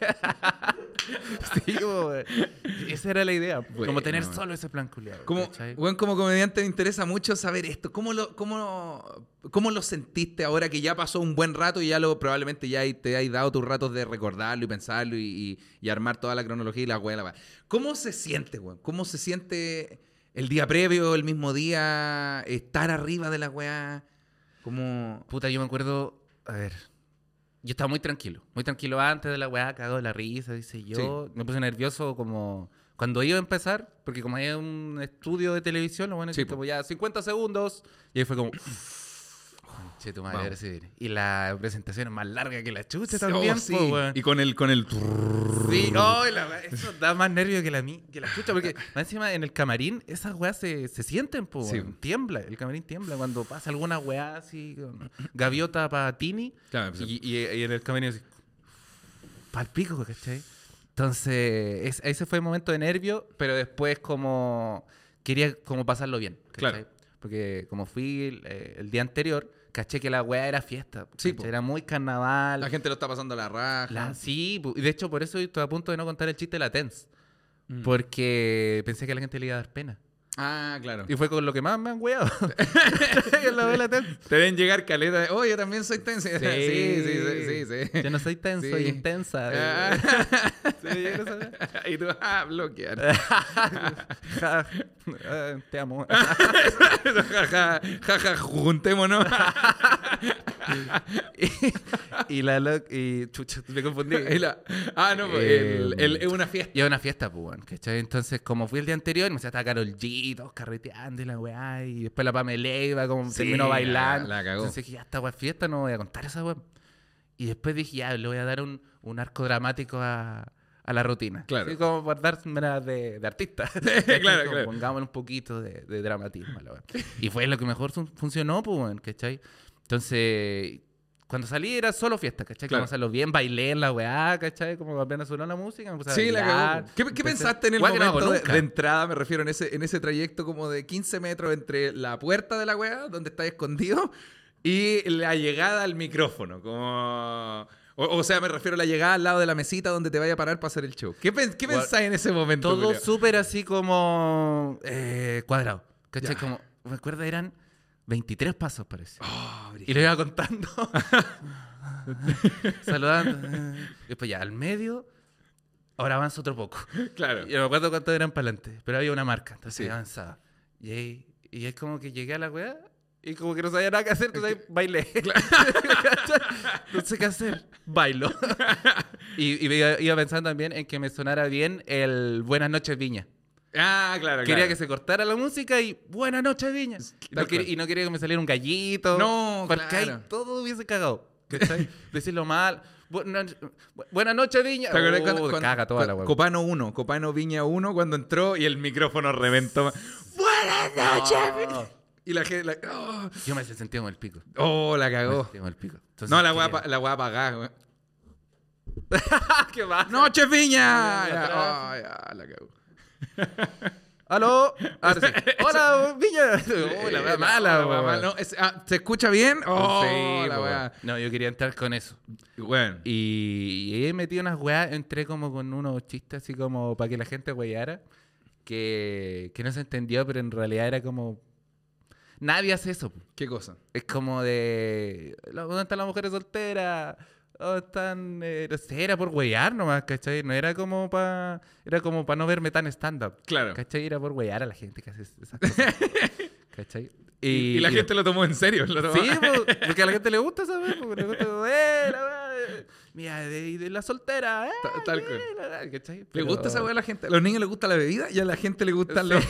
Sí, pues, esa era la idea. Bueno, como tener bueno. solo ese plan culiado. Como, ¿cachai? bueno, como comediante me interesa mucho saber esto. ¿Cómo lo, cómo, cómo lo sentiste ahora que ya pasó un buen rato y ya lo probablemente ya hay- te hay dado tus ratos de recordarlo y pensarlo y, y- y armar toda la cronología y la weá, la weá? ¿Cómo se siente, weón? ¿Cómo se siente el día previo, el mismo día, estar arriba de la weá? ¿Cómo...? Puta, yo me acuerdo, a ver, yo estaba muy tranquilo, muy tranquilo antes de la weá, cagado de la risa, dice yo. Me puse nervioso como cuando iba a empezar, porque como hay un estudio de televisión, lo bueno es Sí, que po. como ya cincuenta segundos, y ahí fue como... Che, tu madre, Vamos. ahora sí viene. Y la presentación es más larga que la chucha Oh, también, sí. po, weón. Y con el... Con el... Sí, oh, la- eso da más nervio que la, mi- que la chucha, porque más encima en el camarín esas weas se, se sienten, po, Sí. weón. Tiembla, el camarín tiembla cuando pasa alguna weá así, con gaviota Patini, Claro, pues, y, y- y en el camarín así, pal pico, ¿cachai? Entonces, es- ese fue el momento de nervio, pero después como quería como pasarlo bien, ¿cachai? Claro. Porque como fui el, eh, el día anterior, caché que la weá era fiesta, Sí, ¿cachai? po. Era muy carnaval. La gente lo está pasando a la raja. La- sí, pu- y de hecho por eso estoy a punto de no contar el chiste de la TENS. Mm. Porque pensé que a la gente le iba a dar pena. Ah, claro. Y fue con lo que más me han weado. En la de la TENS. Te deben llegar caleta de, oh, yo también soy tenso. Sí, Sí. sí, sí, sí, sí. Yo no soy tenso, Sí. soy intensa. Ah. Sí, yo no sabía. Y tú, ah, bloquear. Ja, ah, te amo. ja, ja, ja, ja, juntémonos. y, y la loc- y chucha, me confundí. Y la- ah, no, pues, Eh, el, el- es una fiesta. Y era una fiesta, pues, weón, ¿cachai? Entonces, como fui el día anterior, me estaba Karol G, todos carreteando y la weá, y después la Pamela iba, como Sí, terminó bailando. la- la cagó. Entonces dije, ya, esta weá es fiesta, no voy a contar esa weá. Y después dije, ya, le voy a dar un, un arco dramático a, a la rutina. Claro. Así como por dármela de, de artista. Claro, Como claro. Pongámosle un poquito de, de dramatismo a la weá. Y fue lo que mejor fun- funcionó, pues, weón, ¿cachai? Entonces... Cuando salí era solo fiesta, ¿cachai? Claro. Como hacerlo bien, bailé en la weá, ¿cachai? Como apenas sonó la música, me puse a Sí, la bailar. cagó. ¿Qué, qué Empecé- pensaste en el Weá que no hago momento de, nunca. de entrada? Me refiero en ese, en ese trayecto como de quince metros entre la puerta de la weá, donde estás escondido, y la llegada al micrófono. Como... O, o sea, me refiero a la llegada al lado de la mesita donde te vaya a parar para hacer el show. ¿Qué, pen- qué Bueno, pensáis en ese momento? Todo Julio? súper así como eh, cuadrado. ¿Cachai? Ya. Como, me acuerdo, eran veintitrés pasos, parece. Oh, Y lo iba contando. Saludando. Y después ya, al medio, ahora avanza otro poco. Claro. Y no me acuerdo cuánto eran para adelante, pero había una marca, entonces Sí. avanzaba. Y, ahí, y es como que llegué a la weá y como que no sabía nada que hacer, entonces ahí bailé. No sé qué hacer, bailo. y, y me iba, iba pensando también en que me sonara bien el Buenas noches Viña. Ah, claro, Quería claro. que se cortara la música y Buenas noches Viña. No Tal quería- cual. y no quería que me saliera un gallito. No, porque claro. ahí todo hubiese cagado. ¿Cachai? Decirlo mal. Buenas, buenas noches Viña. ¿Te acuerdas Oh, cuando, cuando- caga toda la cu- hueá. Copano uno, Copano Viña uno, cuando entró y el micrófono reventó. ¡Buenas noches! No. Y la gente... la- oh, Yo me sentía como el pico. oh, la Me cagó. sentía como el pico. Entonces, No, la ¿qué weá era? pa- la weá apagada, weón. ¿Qué más? ¡Noche Viña! No, no, Ya, atrás. oh, ya, la cagó. ¿Aló? Ahora sí. Hola, Viña. Oh, la weá Eh, mala, la weá weón. mala. No, es- ah, ¿se escucha bien? Oh, Sí, la po, weá. weón. No, yo quería entrar con eso. Bueno. Y, y he metido unas weas, entré como con unos chistes así como para que la gente weyara, que, que no se entendió, pero en realidad era como... Nadie hace eso. Po. ¿Qué cosa? Es como de... ¿Dónde están las mujeres solteras? ¿Dónde están...? Eh, no sé, era por weyar nomás, ¿cachai? No era como para... Era como para no verme tan stand-up. Claro. ¿Cachai? Era por weyar a la gente que hace esas cosas. ¿Cachai? Y, y la y- gente lo tomó en serio. Lo tomó- Sí, po, porque a la gente le gusta saber, porque le gusta como, eh, la weá, eh, mira, de, de la soltera, eh, Ta- tal eh, cual. la- la- ¿cachai? ¿Le Pero- gusta esa weá a la gente? A los niños les gusta la bebida y a la gente le gustan los...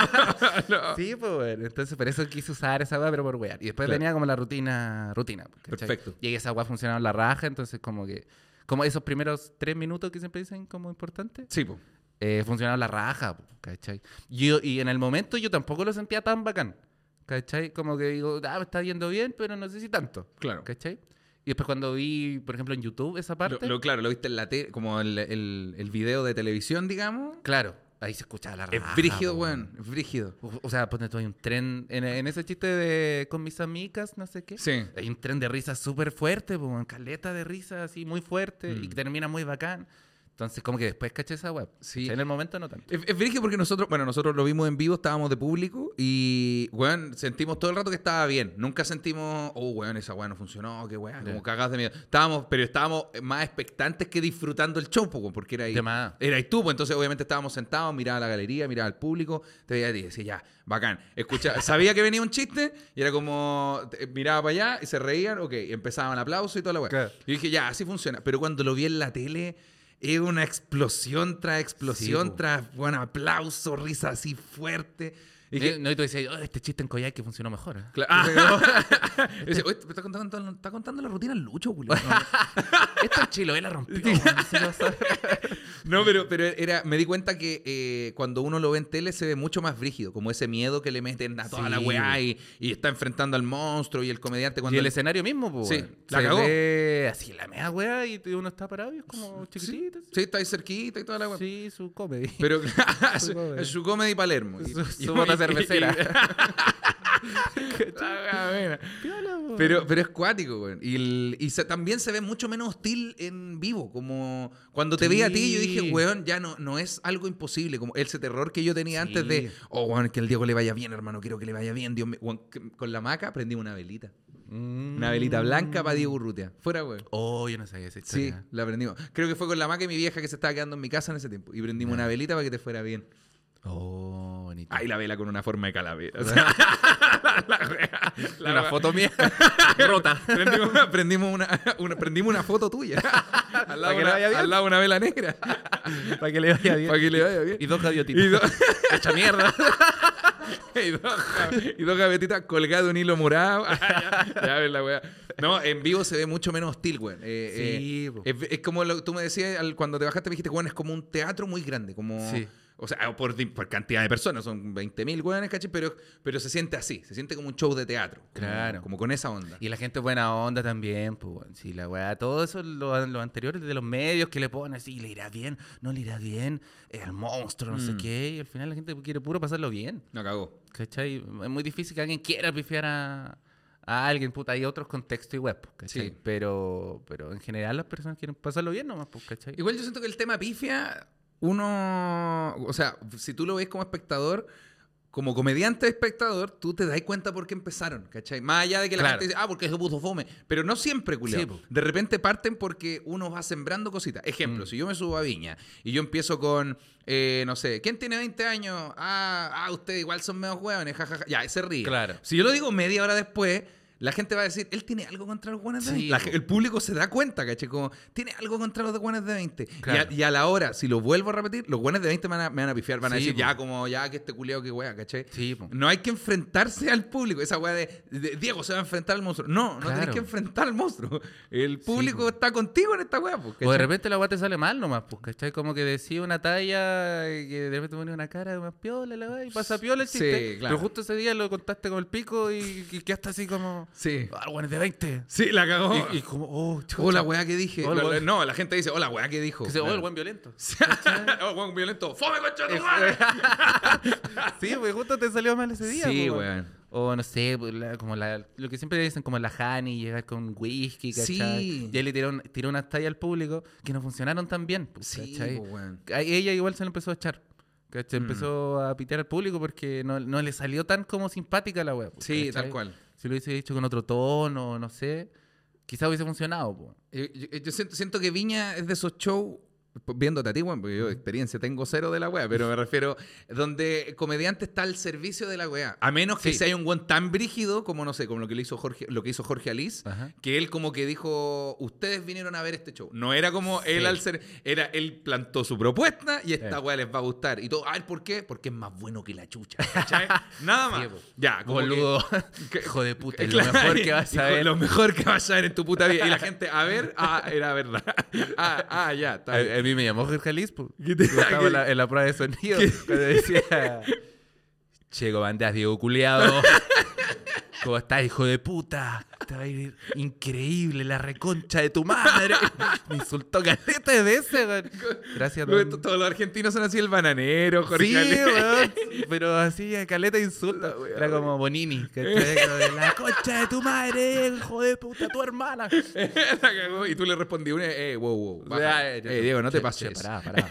los- Sí, pues bueno, entonces por eso quise usar esa weá, pero por wear. Y después Claro. tenía como la rutina, rutina, ¿cachai? Perfecto. Y esa weá funcionaba en la raja, entonces como que, como esos primeros tres minutos que siempre dicen como importante, Sí, po. eh, funcionaba la raja, po, ¿cachai? Yo, y en el momento yo tampoco lo sentía tan bacán, ¿cachai? Como que digo, ah, me está yendo bien, pero no sé si tanto. Claro. ¿Cachai? Y después cuando vi, por ejemplo, en YouTube esa Lo, parte, lo- claro, lo viste en la tele, como el, el, el video de televisión, digamos. claro, ahí se escuchaba la Es raja. brígido, po, weón. Es brígido. O, o sea, ponte tú, hay un tren, en, en ese chiste de con mis amigas, no sé qué. Sí. Hay un tren de risa súper fuerte, po, caleta de risa así muy fuerte y Mm. que termina muy bacán. Entonces, como que después caché esa web. Sí. En el momento no tanto. Es, es brígido porque nosotros, bueno, nosotros lo vimos en vivo, estábamos de público y, weón, sentimos todo el rato que estaba bien. Nunca sentimos, oh, weón, esa weón no funcionó, qué weón, como Ya. cagadas de miedo. Estábamos, pero estábamos más expectantes que disfrutando el show, po, porque era ahí. De más. Era ahí tú, pues, entonces obviamente estábamos sentados, miraba la galería, miraba al público, te veía a ti y decía, ya, bacán. Escucha, sabía que venía un chiste y era como, te- miraba para allá y se reían, ok, empezaban el aplauso y toda la weá. Claro. Y dije, ya, así funciona. Pero cuando lo vi en la tele, es una explosión tras explosión, Sí, po. tras, bueno, aplauso, risa así fuerte. Y dije, Y, no, y tú decías, oh, este chiste en Coyhaique que funcionó mejor. ¿eh? Cla- Ah. Y dice, "Oye, está contando, está contando la rutina al Lucho, Julio. Esto en Chiloé la rompió. weón, si lo sabes. No, pero, pero era, me di cuenta que eh, cuando uno lo ve en tele se ve mucho más brígido, como ese miedo que le meten a toda Sí, la weá güey. y, y está enfrentando al monstruo y el comediante cuando... Y el escenario mismo, pues. Sí, weón. la Se cagó. ve así la mea weá y uno está parado y es como Sí, chiquitito. sí, está ahí cerquita y toda la weá. Sí, su comedy. Pero Su su, comedy. su comedy Palermo. Y- Su- y- su bota y- cervecera. La weá buena. Piola, weón. Pero, pero es cuático, güey. Y, el- y se- también se ve mucho menos hostil en vivo. Como cuando te vi a ti, yo dije, Sí. weón, ya no, no es algo imposible. Como ese terror que yo tenía Sí. antes de, oh, weón, que el Diego le vaya bien, hermano, quiero que le vaya bien. Dios mío. Weón, que- con la maca prendimos una velita. Mm. Una velita blanca para Diego Urrutia. Fuera, güey. Oh, yo no sabía esa Sí, historia. la prendimos. Creo que fue con la maca y mi vieja que se estaba quedando en mi casa en ese tiempo. Y prendimos Ya. una velita para que te fuera bien. Oh, bonito. Ay, la vela con una forma de calavera. O sea, la, la wea, la Una wea. foto mía rota. Prendimos, prendimos una, una- prendimos una foto tuya. Al lado, que de le una, vaya bien. al lado de una vela negra. Para que le vaya bien. Para que le vaya bien. Y dos gaviotitos. Y, do- Hecha mierda. y dos, y dos gavetitas colgadas de un hilo morado. Ah, ya, ya ves la wea. No, en vivo se ve mucho menos hostil, güey. Eh, Sí, eh, po. es, es como lo, tú me decías al- cuando te bajaste, me dijiste, güey, es como un teatro muy grande. Como, Sí. O sea, por, di- por cantidad de personas, son veinte mil güeyes, ¿cachai? Pero, pero se siente así, se siente como un show de teatro. Como, Claro. Como con esa onda. Y la gente buena onda también, pues, weón. Sí, la weá, todo eso, lo- los anteriores de los medios que le ponen así, le irá bien, no le irá bien, el monstruo, no sé Mm. qué, y al final la gente quiere puro pasarlo bien, No cagó. ¿cachai? Es muy difícil que alguien quiera pifiar a, a alguien, puta, hay otros contextos y web, ¿cachai? Sí. Pero, pero en general las personas quieren pasarlo bien nomás, pues, ¿cachai? Igual yo siento que el tema pifia, uno, o sea, si tú lo ves como espectador, como comediante espectador, tú te das cuenta por qué empezaron, ¿cachai? Más allá de que la Claro. gente dice, ah, porque se puso fome. Pero no siempre, culiao. Sí, po. De repente parten porque uno va sembrando cositas. Ejemplo, Mm. si yo me subo a Viña y yo empiezo con, eh, no sé, ¿quién tiene veinte años? Ah, ah ustedes igual son medio hueones, jajaja. Ya, se ríe. Claro. Si yo lo digo media hora después, la gente va a decir, él tiene algo contra los guanes de Sí, veinte. La po. ge- el público se da cuenta, ¿cachai? Como, tiene algo contra los guanes de veinte. Y, Claro. a, y a la hora, si lo vuelvo a repetir, los guanes de veinte me van a, me van a pifiar, van a Sí, decir, po. ya, como, ya, que este culiao, que wea, ¿cachai? Sí, po. No hay que enfrentarse al público. Esa weá de, de- Diego se va a enfrentar al monstruo. No, no Claro. tenés que enfrentar al monstruo. El público po. está contigo en esta weá. Pues, O de ¿cachai? repente la weá te sale mal nomás, pues, ¿cachai? Como que decía una talla y que de repente pone una cara de más piola, la weá, y pasa piola el Sí, chiste. claro. Pero justo ese día lo contaste con el pico y, y quedaste así como. Sí. Ah, bueno, es de veinte. Sí, la cagó. Y, y como, oh, chucha. Hola, weá que dije. Hola, La- la- weá. no, la gente dice, hola, weá que dijo. Que se, oh, el Claro. buen violento. oh, weón violento. ¡Fome, concha de tu madre! Sí, pues justo te salió mal ese día. Sí, pues, weón. O no sé, pues, la- como la, lo que siempre dicen, como la Hani, llegar con whisky, ¿cachai? Sí. Y él le tiró, un- tiró unas tallas al público que no funcionaron tan bien, pues, Sí, ¿cachai? po, weón. A ella igual se lo empezó a echar. ¿Cachai? Mm. Empezó a pitear al público porque no, no le salió tan como simpática la web. Sí, tal cual. Si lo hubiese dicho con otro tono, no sé, quizás hubiese funcionado. Po. Yo, yo- yo siento, siento que Viña es de esos shows, viéndote a ti, weón, porque yo experiencia tengo cero de la weá, pero me refiero donde el comediante está al servicio de la weá. A menos que Sí. sea un buen tan brígido como, no sé, como lo que le hizo Jorge, lo que hizo Jorge Alís, Ajá. que él como que dijo, ustedes vinieron a ver este show. No era como él Sí. al ser, era él plantó su propuesta y esta Eh. weá les va a gustar. Y todo, a ver, ¿por qué? Porque es más bueno que la chucha, ¿cachai? Nada más. Sí, po. Ya, como que- Boludo. que- Hijo de puta, es Claro, lo mejor que vas a dijo, ver. Lo mejor que vas a ver en tu puta vida. Y la gente, a ver, ah, era verdad. Ah, ah ya, está bien. A, a mí me llamó Jorge Alís, po. ¿Qué te- Yo estaba qué- en la, en la prueba de sonido cuando decía: Che, ¿cómo andás, Diego culiado? ¿Cómo estás, hijo de puta? Te va a ir increíble la reconcha de tu madre. Me insultó caleta de veces, weón. Gracias, Luego, don- to- Todos los argentinos son así, el bananero, Jorge Sí, Alés. weón. Pero así, a caleta de insulto. Era como Bonini. ¿Cachai? Como de, la concha de tu madre, hijo de puta, tu hermana. La cagó. Y tú le respondí, una, eh, wow, wow. baja. Ya, Eh, Diego, no te che, pases. che, Pará, pará.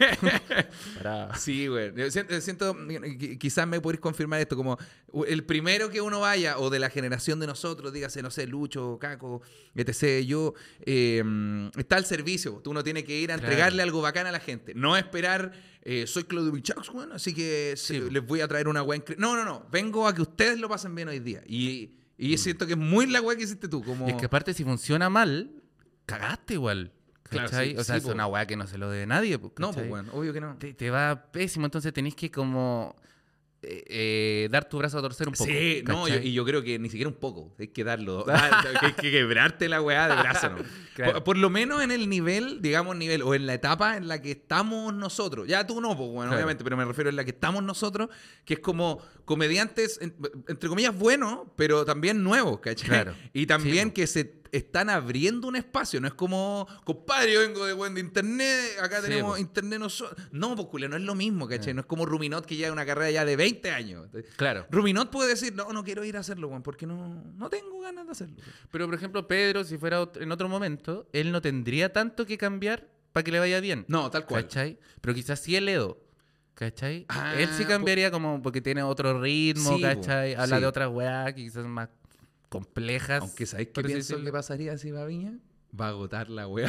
Pará. Sí, güey. Yo siento, siento- qui- quizás me podéis confirmar esto, como el primero que uno vaya, o de la generación de nosotros, dígase, no sé, Lucho, Caco, etcétera, yo, eh, está al servicio. Tú uno tiene que ir a Claro. entregarle algo bacán a la gente. No esperar, eh, soy Claudio Bichax, bueno, así que Sí, se- po. les voy a traer una weá incre- No, no, no. Vengo a que ustedes lo pasen bien hoy día. Y, y siento que es muy la weá que hiciste tú. Como... Y es que aparte, si funciona mal, cagaste igual. Claro, ¿Cachai? sí, o sea, sí, es po. una weá que no se lo debe nadie. po, No, ¿cachai? pues, bueno, obvio que no. te, te va pésimo, entonces tenés que como eh, eh, dar tu brazo a torcer un poco. Sí, no, yo- ¿cachai? y yo creo que ni siquiera un poco, hay que darlo, dar- hay que quebrarte la weá de brazo, ¿no? Claro. por, por lo menos en el nivel, digamos nivel, o en la etapa en la que estamos nosotros, ya tú no, pues, bueno, Claro. obviamente, pero me refiero en la que estamos nosotros, que es como comediantes, en- entre comillas, buenos, pero también nuevos, ¿cachai? Claro. Y también Sí, po. que se están abriendo un espacio, no es como, compadre, yo vengo de, buen de internet, acá Sí, tenemos po. internet nosotros. No, pues, culia, no es lo mismo, ¿cachai? Eh. No es como Ruminot que lleva una carrera ya de veinte años. Claro. Ruminot puede decir, no, no quiero ir a hacerlo, weón, porque no, no tengo ganas de hacerlo. Pero, por ejemplo, Pedro, si fuera ot- en otro momento, él no tendría tanto que cambiar para que le vaya bien. No, tal cual. ¿Cachai? Pero quizás sí el Edo. ¿Cachai? Ah, él sí cambiaría como porque tiene otro ritmo, Sí, ¿cachai? po, Habla sí. de otras weas que quizás más complejas. Aunque ¿sabéis qué por así pienso decirlo. que pasaría si va a Viña? Va a agotar la weá.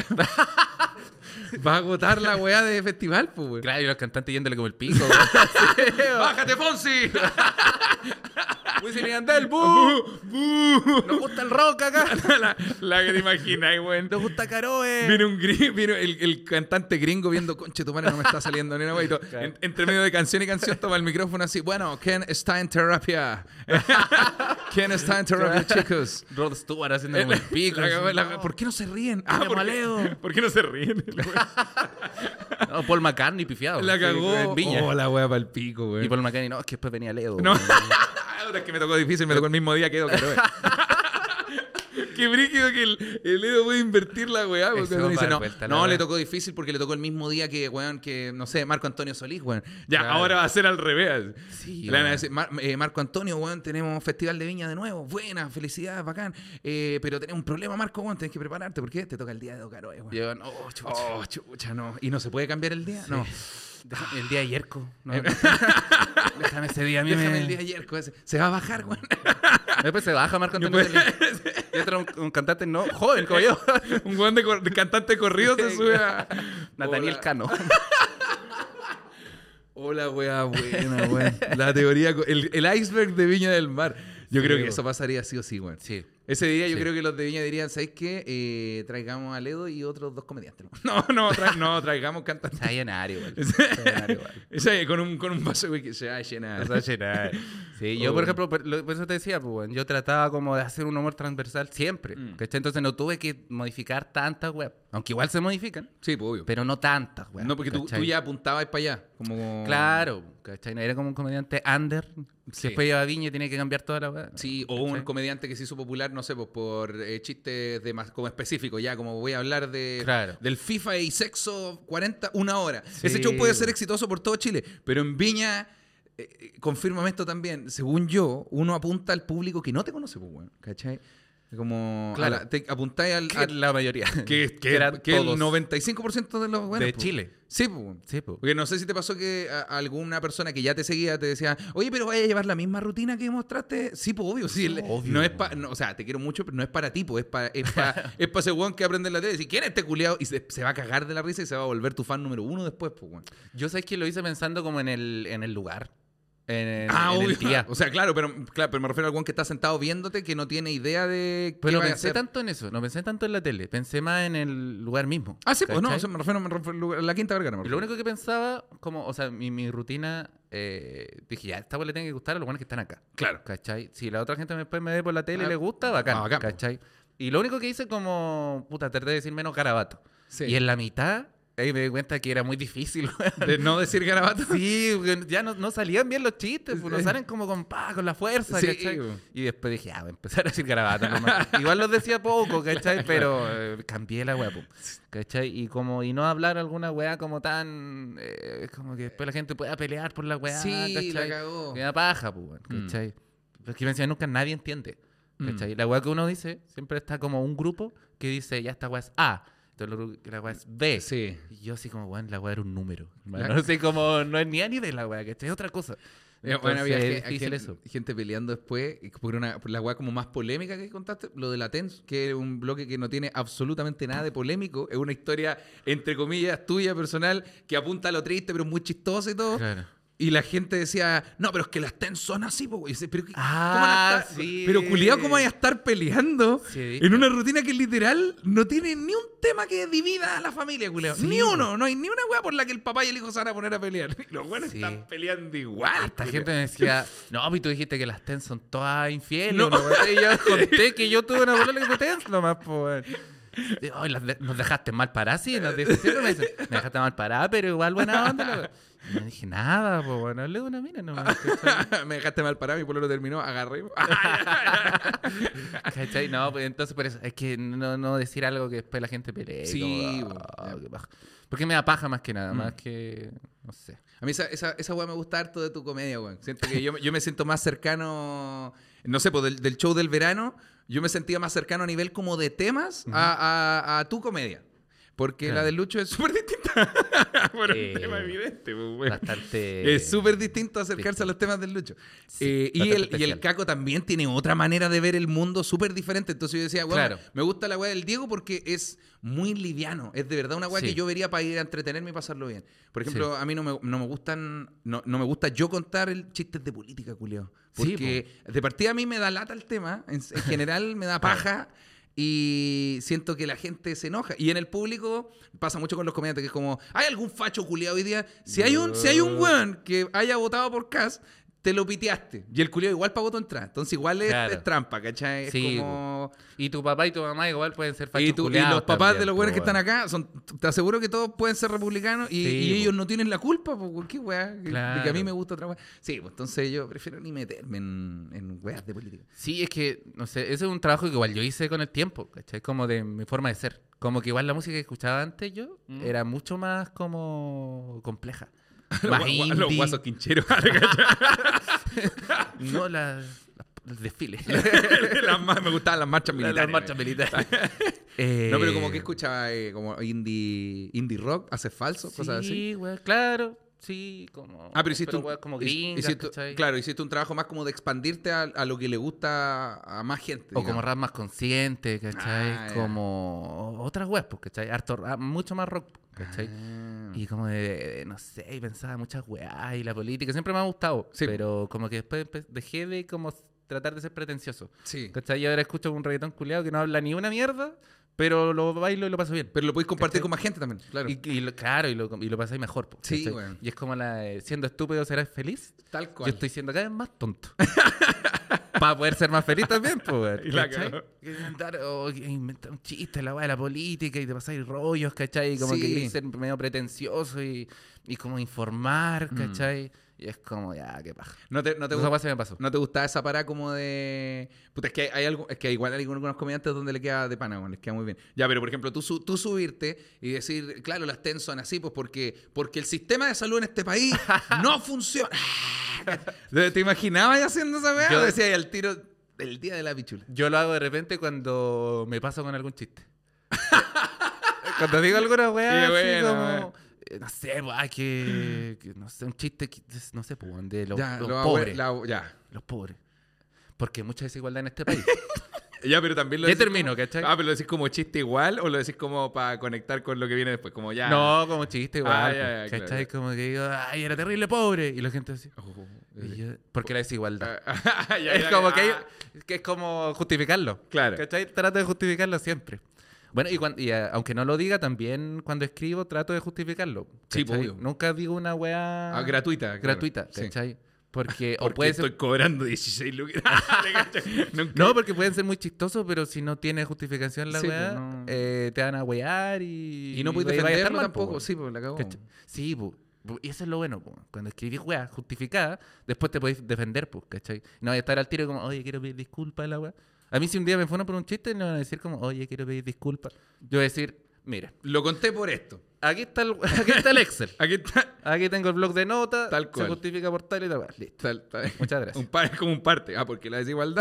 Va a agotar la weá de festival, pues, weón. Claro, y los cantantes yéndole como el pico. weón. ¡Bájate, Fonsi! Wisin y Yandel, ¡bu! ¡Bu! ¡Nos gusta el rock acá! la, la que te imagináis, weón. ¡Nos gusta Caroe! Viene un gringo, viene el, el cantante gringo viendo, conche, tu madre no me está saliendo ni una weá. y todo. Claro. En- entre medio de canción y canción toma el micrófono así. Bueno, ¿quién está en terapia? ¿Quién está en terapia, chicos? Rod Stewart haciendo como el pico. La- así, la- no. ¿Por qué no se ríen? Ah, ¿por, qué, Leo. ¿por qué no se ríen? No, Paul McCartney pifiado. La sí, cagó. en Viña. Oh, la wea para el pico, güey. Y Paul McCartney, no, es que después venía Leo. No. weón. Ahora es que me tocó difícil, me tocó el mismo día que Edo Caroe. Qué brígido que el, el Edo puede invertir la weá. Porque Eso uno va dice, a dar no, vuelta la no weá. le tocó difícil porque le tocó el mismo día que, weón, que, no sé, Marco Antonio Solís, weón. Ya, Claro. ahora va a ser al revés. Sí, Le van a weón. decir, "Mar- eh, Marco Antonio, weón, tenemos Festival de Viña de nuevo. Buena, felicidades, bacán. Eh, pero tenemos un problema, Marco, weón, tenés que prepararte. ¿Por qué? Te toca el día de Edo Caroe, weón. Y yo, oh, chucha. Oh, chucha, no. ¿Y no se puede cambiar el día? Sí. No. El día de Yerko. No, Eh, Déjame ese día a mí Déjame me... el día ayer, cosa. Se va a bajar, weón. Después se baja Marco Yo Antonio puedo- Solís. Y entra un, un cantante no joven como yo. Un weón de, cor- de cantante de corrido se sube a... Nathaniel Hola. Cano. Hola, weá, buena, weón. La teoría, co- el, el iceberg de Viña del Mar. Yo Sí, creo que weón. eso pasaría sí o sí, weón. Sí. Ese día yo Sí. creo que los de Viña dirían, ¿sabéis qué? Eh, traigamos a Ledo y otros dos comediantes. No, no, tra- no traigamos cantantes. Se va a llenar igual. Se va a llenar igual. Ese, con, un, con un vaso de whisky se va a llenar. Se va a llenar. Sí, yo, Oh. por ejemplo, por, lo- por eso te decía, pues, bueno, yo trataba como de hacer un humor transversal siempre. Mm. ¿Cachai? Entonces no tuve que modificar tantas web. Aunque igual se modifican, Sí, pues obvio. pero no tantas web. no, porque tú, tú ya apuntabas para allá. Como... Claro, ¿cachai? No era como un comediante under. Sí. Que después iba a Viña y tenía que cambiar toda la web. Sí, o un ¿cachai? comediante que se hizo popular, no sé, pues por eh, chistes de más, como específicos, ya, como voy a hablar de Claro. del FIFA y sexo cuarenta, una hora. Sí, Ese show puede ser güey. exitoso por todo Chile, pero en Viña, eh, eh, confírmame esto también, según yo, uno apunta al público que no te conoce, pues, bueno, ¿cachai? Como Claro. a la- te apuntáis al, Que al- la mayoría. que, que, eran que el todos noventa y cinco por ciento de los buenos, de pues. Chile. Sí, pues. bueno. Sí, pues. Porque no sé si te pasó que a- a alguna persona que ya te seguía te decía, oye, pero vaya a llevar la misma rutina que mostraste. Sí, pues obvio. Sí, el- Obvio, no es pa- weón. no, o sea, te quiero mucho, pero no es para ti, pues es para es pa, es pa ese weón que aprende en la tele. Y si quién es este culiado, y se, se va a cagar de la risa y se va a volver tu fan número uno después, pues, weón. Yo sabes que lo hice pensando como en el, en el lugar. En, Ah, en obvio. el día. O sea, claro pero, claro, pero me refiero al weón que está sentado viéndote, que no tiene idea de Pero qué no vaya a pensé hacer. tanto en eso, no pensé tanto en la tele, pensé más en el lugar mismo. Ah, sí, pues no, ¿cachai? o sea, me refiero, me refiero a la Quinta Vergara. me Y refiero. lo único que pensaba, como, o sea, mi, mi rutina, eh, dije, ya, esta weá le tiene que gustar a los buenos que están acá. Claro. ¿Cachai? Si la otra gente después me ve por la tele y Ah, le gusta, bacán. ah, bacán, po. ¿Cachai? Y lo único que hice como, puta, traté de decir menos garabato. Sí. Y en la mitad, ahí me di cuenta que era muy difícil, weón. De no decir garabato. Sí, weón, ya no, no salían bien los chistes, pues, no salen como con, pa, con la fuerza, Sí, ¿cachai? weón. Y después dije, ah, voy a empezar a decir garabato nomás. Igual los decía poco, ¿cachai? Pero eh, cambié la weá, po, ¿cachai? Y como, y no hablar alguna weá como tan, eh, como que después la gente pueda pelear por la weá, Sí, ¿cachai? la cagó. Me da paja, pues, weón, Mm. ¿cachai? Porque me decía, nunca nadie entiende, ¿cachai? Mm. La weá que uno dice, siempre está como un grupo que dice, ya esta weá es A. Entonces la weá es B. Sí. Y yo así como, weón, la weá era un número. Claro. No sé cómo, no es ni A ni B la weá, que es otra cosa. Eh, Bueno, había Entonces, ge- es hay difícil gente, eso. gente peleando después y por, una, por la weá como más polémica que contaste, lo de la T E N S, que es un bloque que no tiene absolutamente nada de polémico, es una historia, entre comillas, tuya, personal, que apunta a lo triste, pero es muy chistosa y todo. Claro. Y la gente decía, no, pero es que las T E N S son así, po. Y dice, pero, ¿qué- Ah, ¿cómo van a estar- sí. pero culiado, ¿cómo vaya a estar peleando Sí, he en visto. una rutina que literal no tiene ni un tema que divida a la familia, culiado? Sí, ni po. uno, no hay ni una weá por la que el papá y el hijo se van a poner a pelear. Y los buenos Sí. están peleando igual. Esta culiao. gente me decía, no, pero tú dijiste que las T E N son todas infieles. No. No. Y yo conté que yo tuve una bola que fue T E N S nomás, pues. Ay, las de- nos dejaste mal paradas, sí. Nos dice, siempre me dice, me dejaste mal parada, pero igual buena onda. la wea". Y no dije nada, pues bueno, hablé de una mina nomás. ¿cachai? Me dejaste mal parado, mi pueblo terminó, agarré. ¿Cachai? No, pues entonces por eso, es que no, no decir algo que después la gente pelee. Sí, como, ah, bueno. qué paja. Porque me da paja más que nada, Mm. más que, no sé. A mí esa, esa, esa weá me gusta harto de tu comedia, weón. Siento que yo, yo me siento más cercano, no sé, pues del, del show del verano, yo me sentía más cercano a nivel como de temas a, a- a tu comedia. Porque Claro. la del Lucho es súper distinta. Por Eh, un tema evidente, pues, weón. Bastante. Es súper distinto acercarse a los temas del Lucho. Sí, Eh, y, bastante el, y el especial. Caco también tiene otra manera de ver el mundo súper diferente. Entonces yo decía, bueno, Claro. me gusta la weá del Diego porque es muy liviano. Es de verdad una weá Sí. que yo vería para ir a entretenerme y pasarlo bien. Por ejemplo, a mí no me, no me gustan, no, no me gusta yo contar el chistes de política, culiao. Sí, Porque de partida a mí me da lata el tema. En, en general me da paja. Y siento que la gente se enoja. Y en el público pasa mucho con los comediantes, que es como, ¿hay algún facho culiado hoy día? Si hay un, si hay un weón que haya votado por Cass, te lo piteaste. Y el culiado igual pagó tu entrada. Entonces igual es, Claro. es trampa, ¿cachai? Es Sí, como... Y tu papá y tu mamá igual pueden ser fachos Y, tú- y culiados los papás también, de los buenos que pues, están bueno. acá, son, te aseguro que todos pueden ser republicanos y, Sí, y po. ellos no tienen la culpa, pues, ¿qué weá? Que- De que a mí Claro. me gusta otra weá. Sí, pues entonces yo prefiero ni meterme en, en weas de política. Sí, es que, no sé, ese es un trabajo que igual yo hice con el tiempo, ¿cachai? Como de mi forma de ser. Como que igual la música que escuchaba antes yo Mm. era mucho más como compleja. Los Más gua- gua- indie. Los guasos quincheros. No, la, la- el desfile. Las ma- me gustaban las marchas Las- militares. Las marchas militares. Eh, No, pero como que escuchaba eh, como indie, indie rock, hace falso, cosas así. Sí, güey, claro. sí, como... Ah, pero hiciste un, weas como hic- gringas, hiciste- ¿cachai? claro, hiciste un trabajo más como de expandirte a, a lo que le gusta a más gente. O como digamos. rap más consciente, ¿cachai? Ah, ya. Como otras weas, pues, ¿cachai? Harto rap, mucho más rock, ¿cachai? Ah. Y como de, de- no sé, y pensaba muchas weas y la política siempre me ha gustado. Sí. Pero como que después empe- dejé de como tratar de ser pretencioso. Sí. ¿Cachai? Y ahora escucho un reggaetón culiado que no habla ni una mierda, pero lo bailo y lo paso bien. Pero lo podéis compartir ¿Cachai? con más gente también, claro. Y, y lo- claro, y lo, y lo pasáis mejor. po, Sí, ¿cachai? weón. Y es como la de, siendo estúpido serás feliz. Tal cual. Yo estoy siendo cada vez más tonto. Para poder ser más feliz también, pues, weón. Y la ¿cachai? cagó. Que inventar, o que inventar un chiste, la weá de la política, y te pasáis rollos, ¿cachai? Y como Sí. que querés ser medio pretencioso y, y como informar, Mm. ¿cachai? Y es como, ya, qué paja. No te, no te Esa gusta. weá se me pasó. ¿No te gustaba esa parada como de...? Puta, es que hay algo... Es que igual hay algunos comediantes donde le queda de pana, weón, les queda muy bien. Ya, pero por ejemplo, tú, su- tú subirte y decir, claro, las TEN son así, pues porque, porque el sistema de salud en este país no funciona. ¿Te te imaginabas haciendo esa weá? Yo- Yo decía ahí al tiro del día de la pichula. Yo lo hago de repente cuando me paso con algún chiste. Cuando digo alguna weá, Qué así bueno, como... weón. eh, No sé, weá, que, que... No sé, un chiste, que- no sé, pues, de los, Ya, los lo abue- pobres. la- ya. Los pobres. Porque hay mucha desigualdad en este país. Ya, pero también lo Ya decís termino, como- ¿cachai? Ah, pero lo decís como chiste igual o lo decís como para conectar con lo que viene después, como ya. No, como chiste igual. Ah, pues, ya, ya, ¿cachai? claro. Como que digo, ay, era terrible pobre. Y la gente así. Oh, Y yo, porque la desigualdad. ah, ya, es ya, como ya. que, hay- que es como justificarlo. Claro. ¿Cachai? Trato de justificarlo siempre. Bueno, y, cuan- y, eh, aunque no lo diga, también cuando escribo trato de justificarlo. Sí, ¿cachai? obvio. Nunca digo una weá Ah, gratuita. claro. gratuita, Sí. ¿cachai? Porque, o Porque puede estoy ser, cobrando dieciséis lucas. Nunca- no, porque pueden ser muy chistosos, pero si no tiene justificación la Sí, weá, pues, no. eh, te van a wear y... Y no puedes y vaya a estar defenderlo mal, tampoco. po, Sí, pues la cagó. ¿cachai? Sí, pu, pu, y eso es lo bueno, pu. Cuando escribís weá justificada, después te podéis defender, pues, ¿cachai? No voy a estar al tiro como, oye, quiero pedir disculpas a la weá. A mí si un día me fueron por un chiste, no van a decir como, oye, quiero pedir disculpas. Yo voy a decir, mira, Lo conté por esto. aquí está el, aquí está el Excel. Aquí está. Aquí tengo el blog de notas, Tal cual. se justifica por tal y tal, weá. Listo. Tal- tal- Muchas gracias. Un par, es como un parte. Ah, porque la desigualdad.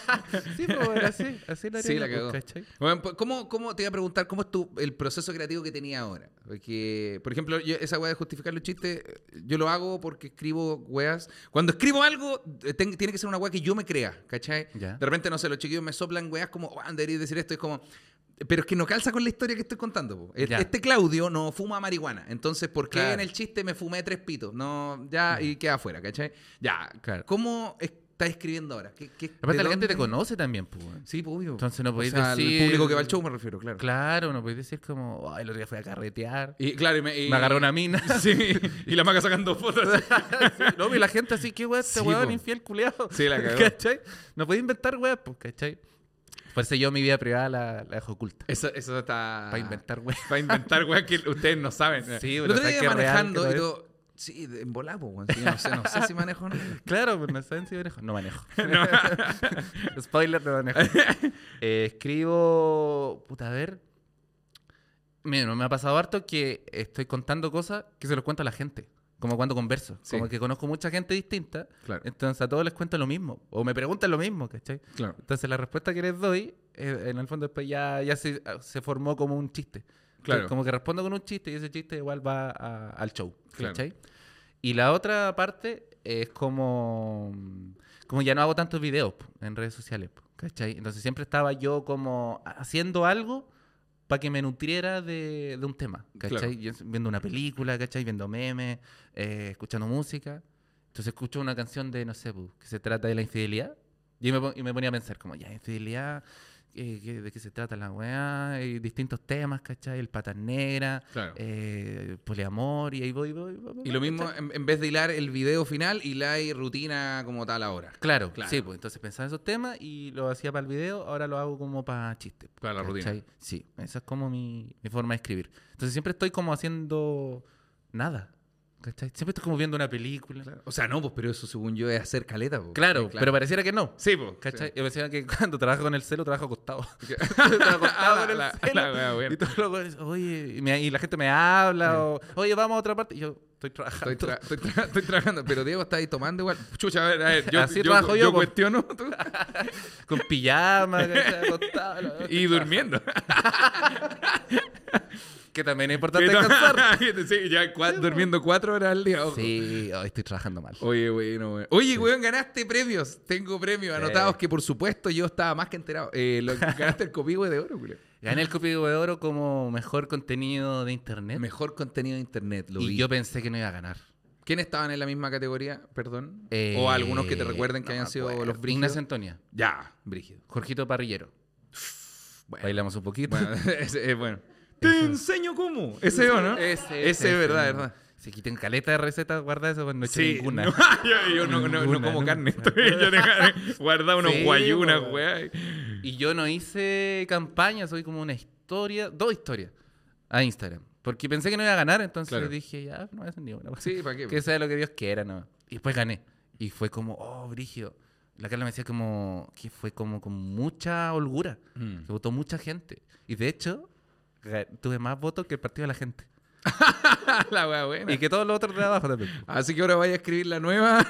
Sí, pues, así, así lo haría Sí, yo, la pues, cagó. ¿cachai? Bueno, pues, ¿cómo, ¿Cómo te iba a preguntar cómo es tu, el proceso creativo que tenía ahora? Porque, por ejemplo, yo, esa weá de justificar los chistes, yo lo hago porque escribo weas. Cuando escribo algo, eh, ten- tiene que ser una weá que yo me crea, ¿cachai? Ya. De repente, no sé, los chiquillos me soplan weas como, oh, deberías decir esto, es como. Pero es que no calza con la historia que estoy contando. Po. E- Ya. Este Claudio no fuma marihuana. Entonces, ¿por qué Claro. en el chiste me fumé tres pitos? No, ya, y queda afuera, ¿cachai? Ya, Claro. ¿cómo estás escribiendo ahora? ¿Qué, qué, Aparte de la gente te dónde? conoce también, pues. weón. Sí, pues, obvio. Entonces no O podéis sea, decir... el público que va al show me refiero, claro. Claro, no podéis decir como, ay, el otro día fui a carretear. Y claro, y me, y- Me agarró una mina. Sí, y la maca sacando fotos. No, y la gente así, qué weón, este Sí, weón po. infiel culiado. Sí, la cagó. ¿Cachai? No podéis inventar weón, pues, ¿cachai? Por eso yo mi vida privada la, la dejo oculta. Eso, eso está... Para inventar weón. Para inventar, weón, que ustedes no saben. Sí, el pero otro sabes día que es real, manejando que no y es. todo... Sí, de- en volado, weón. Sí, no, sé, no sé si manejo o no. Claro, pues no saben si manejo. No manejo. No. Spoiler, no manejo. Eh, escribo. Puta, a ver. Mira, me ha pasado harto que estoy contando cosas que se los cuento a la gente. Como cuando converso. Sí. Como que conozco mucha gente distinta. Claro, Entonces a todos les cuento lo mismo. O me preguntan lo mismo, ¿cachai? claro. Entonces la respuesta que les doy, eh, en el fondo después ya, ya se, se formó como un chiste. Claro. Entonces, como que respondo con un chiste y ese chiste igual va a- al show. Claro. ¿Cachai? Y la otra parte es como... Como ya no hago tantos videos po, en redes sociales. Po, ¿cachai? Entonces siempre estaba yo como haciendo algo para que me nutriera de, de un tema. ¿Cachai? Claro. Yo viendo una película, ¿cachai? Viendo memes, eh, escuchando música. Entonces escucho una canción de, no sé, po, que se trata de la infidelidad. Y me, pon- y me ponía a pensar como, ya, infidelidad... eh, que- de qué se trata la weá, hay distintos temas, ¿cachai? El patas negra, Claro. eh, poliamor, y ahí voy, voy, voy, voy, Y lo mismo, ¿cachai? en, en vez de hilar el video final, hilar rutina como tal ahora. Claro, Claro. sí, pues entonces pensaba en esos temas y lo hacía para el video, ahora lo hago como para chiste. Para la rutina. ¿cachai? Sí, esa es como mi, mi forma de escribir. Entonces siempre estoy como haciendo nada, ¿cachai? Siempre estoy como viendo una película. Claro, O sea, no, pues, pero eso según yo es hacer caleta. Po. Sí, pero pareciera que no. Sí, pues. ¿Cachai? Yo pensaba que cuando trabajo con el celo trabajo acostado. Sí. Trabajo acostado con el la, celo. la wea, buena. Y, todos los güeyes, oye, y, me- y la gente me habla, o oye, vamos a otra parte. Y yo estoy trabajando. Estoy, tra- estoy, tra- estoy trabajando, pero Diego está ahí tomando igual. Chucha, a ver, a ver, yo, Así yo, trabajo yo, yo po. cuestiono tú. Con pijama, ¿cachai? Acostado, la- y durmiendo. Que Que también es importante descansar. Sí, ya cua- durmiendo cuatro horas al día. Ojo. Sí, hoy estoy trabajando mal. Oye, bueno, bueno. Oye, weón, ganaste premios. Tengo premios Sí. anotados que, por supuesto, yo estaba más que enterado. Eh, lo, ganaste el Copihue de Oro, Julio. Gané el Copihue de Oro como mejor contenido de internet. Mejor contenido de internet, lo y vi. yo pensé que no iba a ganar. ¿Quiénes estaban en la misma categoría? Perdón. Eh, o algunos que te recuerden que no hayan me sido acuerdo. los brígidos. Ignacio Antonia, Ya, brígido. Jorgito Parrillero. Bueno, Bailamos un poquito. bueno, ese es bueno. Te enseño cómo. Ese o no. Ese, Ese es verdad, verdad. Se quiten caleta de recetas, guarda eso, pues no he hecho Sí, ninguna. no, yo, yo no, no, no Ninguna, como no. carne. Estoy, yo te guardaba unos Sí, guayunas, po. weá. Y yo no hice campaña, soy como una historia, dos historias a Instagram. Porque pensé que no iba a ganar, entonces Claro. dije, ya, no voy a hacer ni una. Sí, ¿para qué? Que sea lo que Dios quiera, ¿no? Y después gané. Y fue como, oh, brígido. La Carla me decía como que fue como con mucha holgura. Mm. Que votó mucha gente. Y de hecho, ga- tuve más votos que el partido de la gente. La weá buena. Y que todos los otros de abajo también. Así que ahora vaya a escribir la nueva.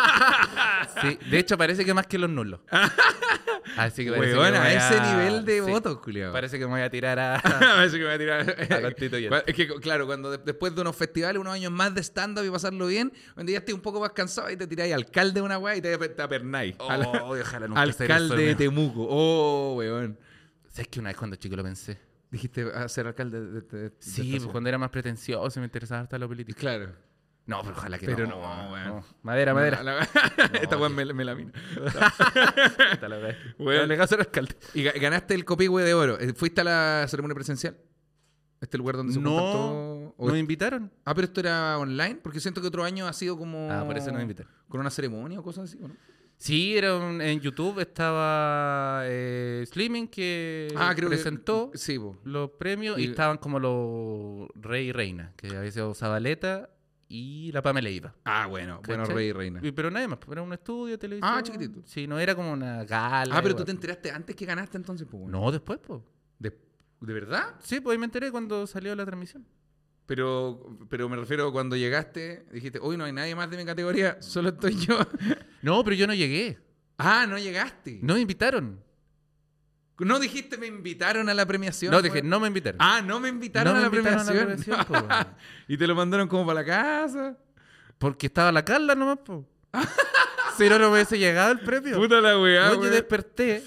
Sí, de hecho parece que más que los nulos. Así que parece Weón, que me a voy ese nivel de sí, votos, culiao. Parece que me voy a tirar a... Parece que me voy a tirar. A constituyente. Es que, claro, cuando de- después de unos festivales, unos años más de stand-up y pasarlo bien, cuando ya estés un poco más cansado y te tiráis alcalde de una weá y te, te apernáis. Oh, Al- ojalá nunca hacer eso alcalde de nuevo. Temuco. Oh, weón. ¿Sabes que una vez cuando chico lo pensé? Dijiste a ser alcalde de, de- de- de Sí, esta pues ciudad. cuando era más pretencioso me interesaba hasta la política. Claro. No, pero ojalá que Pero no. no, weón. Madera, madera. La- la- Esta weón me, me la mina. Puta la wea. Weón. Dale caso al alcalde. Y ga- ganaste el Copihue de Oro. Eh, ¿Fuiste a la ceremonia presencial? ¿Este lugar donde se No, compartió? ¿O nos es- invitaron. Ah, pero esto era online, porque siento que otro año ha sido como... Ah, por eso nos invitaron. Con una ceremonia o cosas así, ¿o no? Sí, era un- en YouTube estaba eh, Slimming que Ah, creo presentó que... Sí, po. los premios y, Y- estaban como los rey y reina, que había sido Zabaleta y la Pamela Iba. Ah, bueno. Bueno, ¿Cachai? rey y reina. Y- Pero nadie más, era un estudio de televisión. Ah, chiquitito. Sí, no era como una gala. Ah, pero igual. tú te enteraste antes que ganaste entonces, pues, bueno. No, después, pues. ¿De, ¿De verdad? Sí, pues ahí me enteré cuando salió la transmisión. Pero, pero me refiero cuando llegaste, dijiste, hoy no hay nadie más de mi categoría, solo estoy yo. No, pero yo no llegué. Ah, no llegaste. No me invitaron. No dijiste me invitaron a la premiación. No, dije, weón? no me invitaron. Ah, no me invitaron, No a, me la invitaron a la premiación. premiación, po, weón. Y te lo mandaron como para la casa. Porque estaba la Carla nomás, pues. Si no, no me hubiese llegado el premio. Puta la weá, No, yo weón. desperté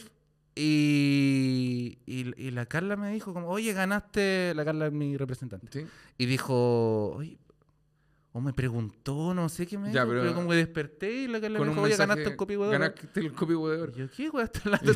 y, y, y la Carla me dijo como, oye, ganaste, la Carla es mi representante. Sí. Y dijo, oye, o me preguntó, no sé qué me Ya, dijo, pero- pero, como que desperté y la Carla Con me un dijo, oye, mensaje, ganaste un Copihue de Oro. Ganaste el Copihue de Oro. Y yo, ¿qué weá está hablando?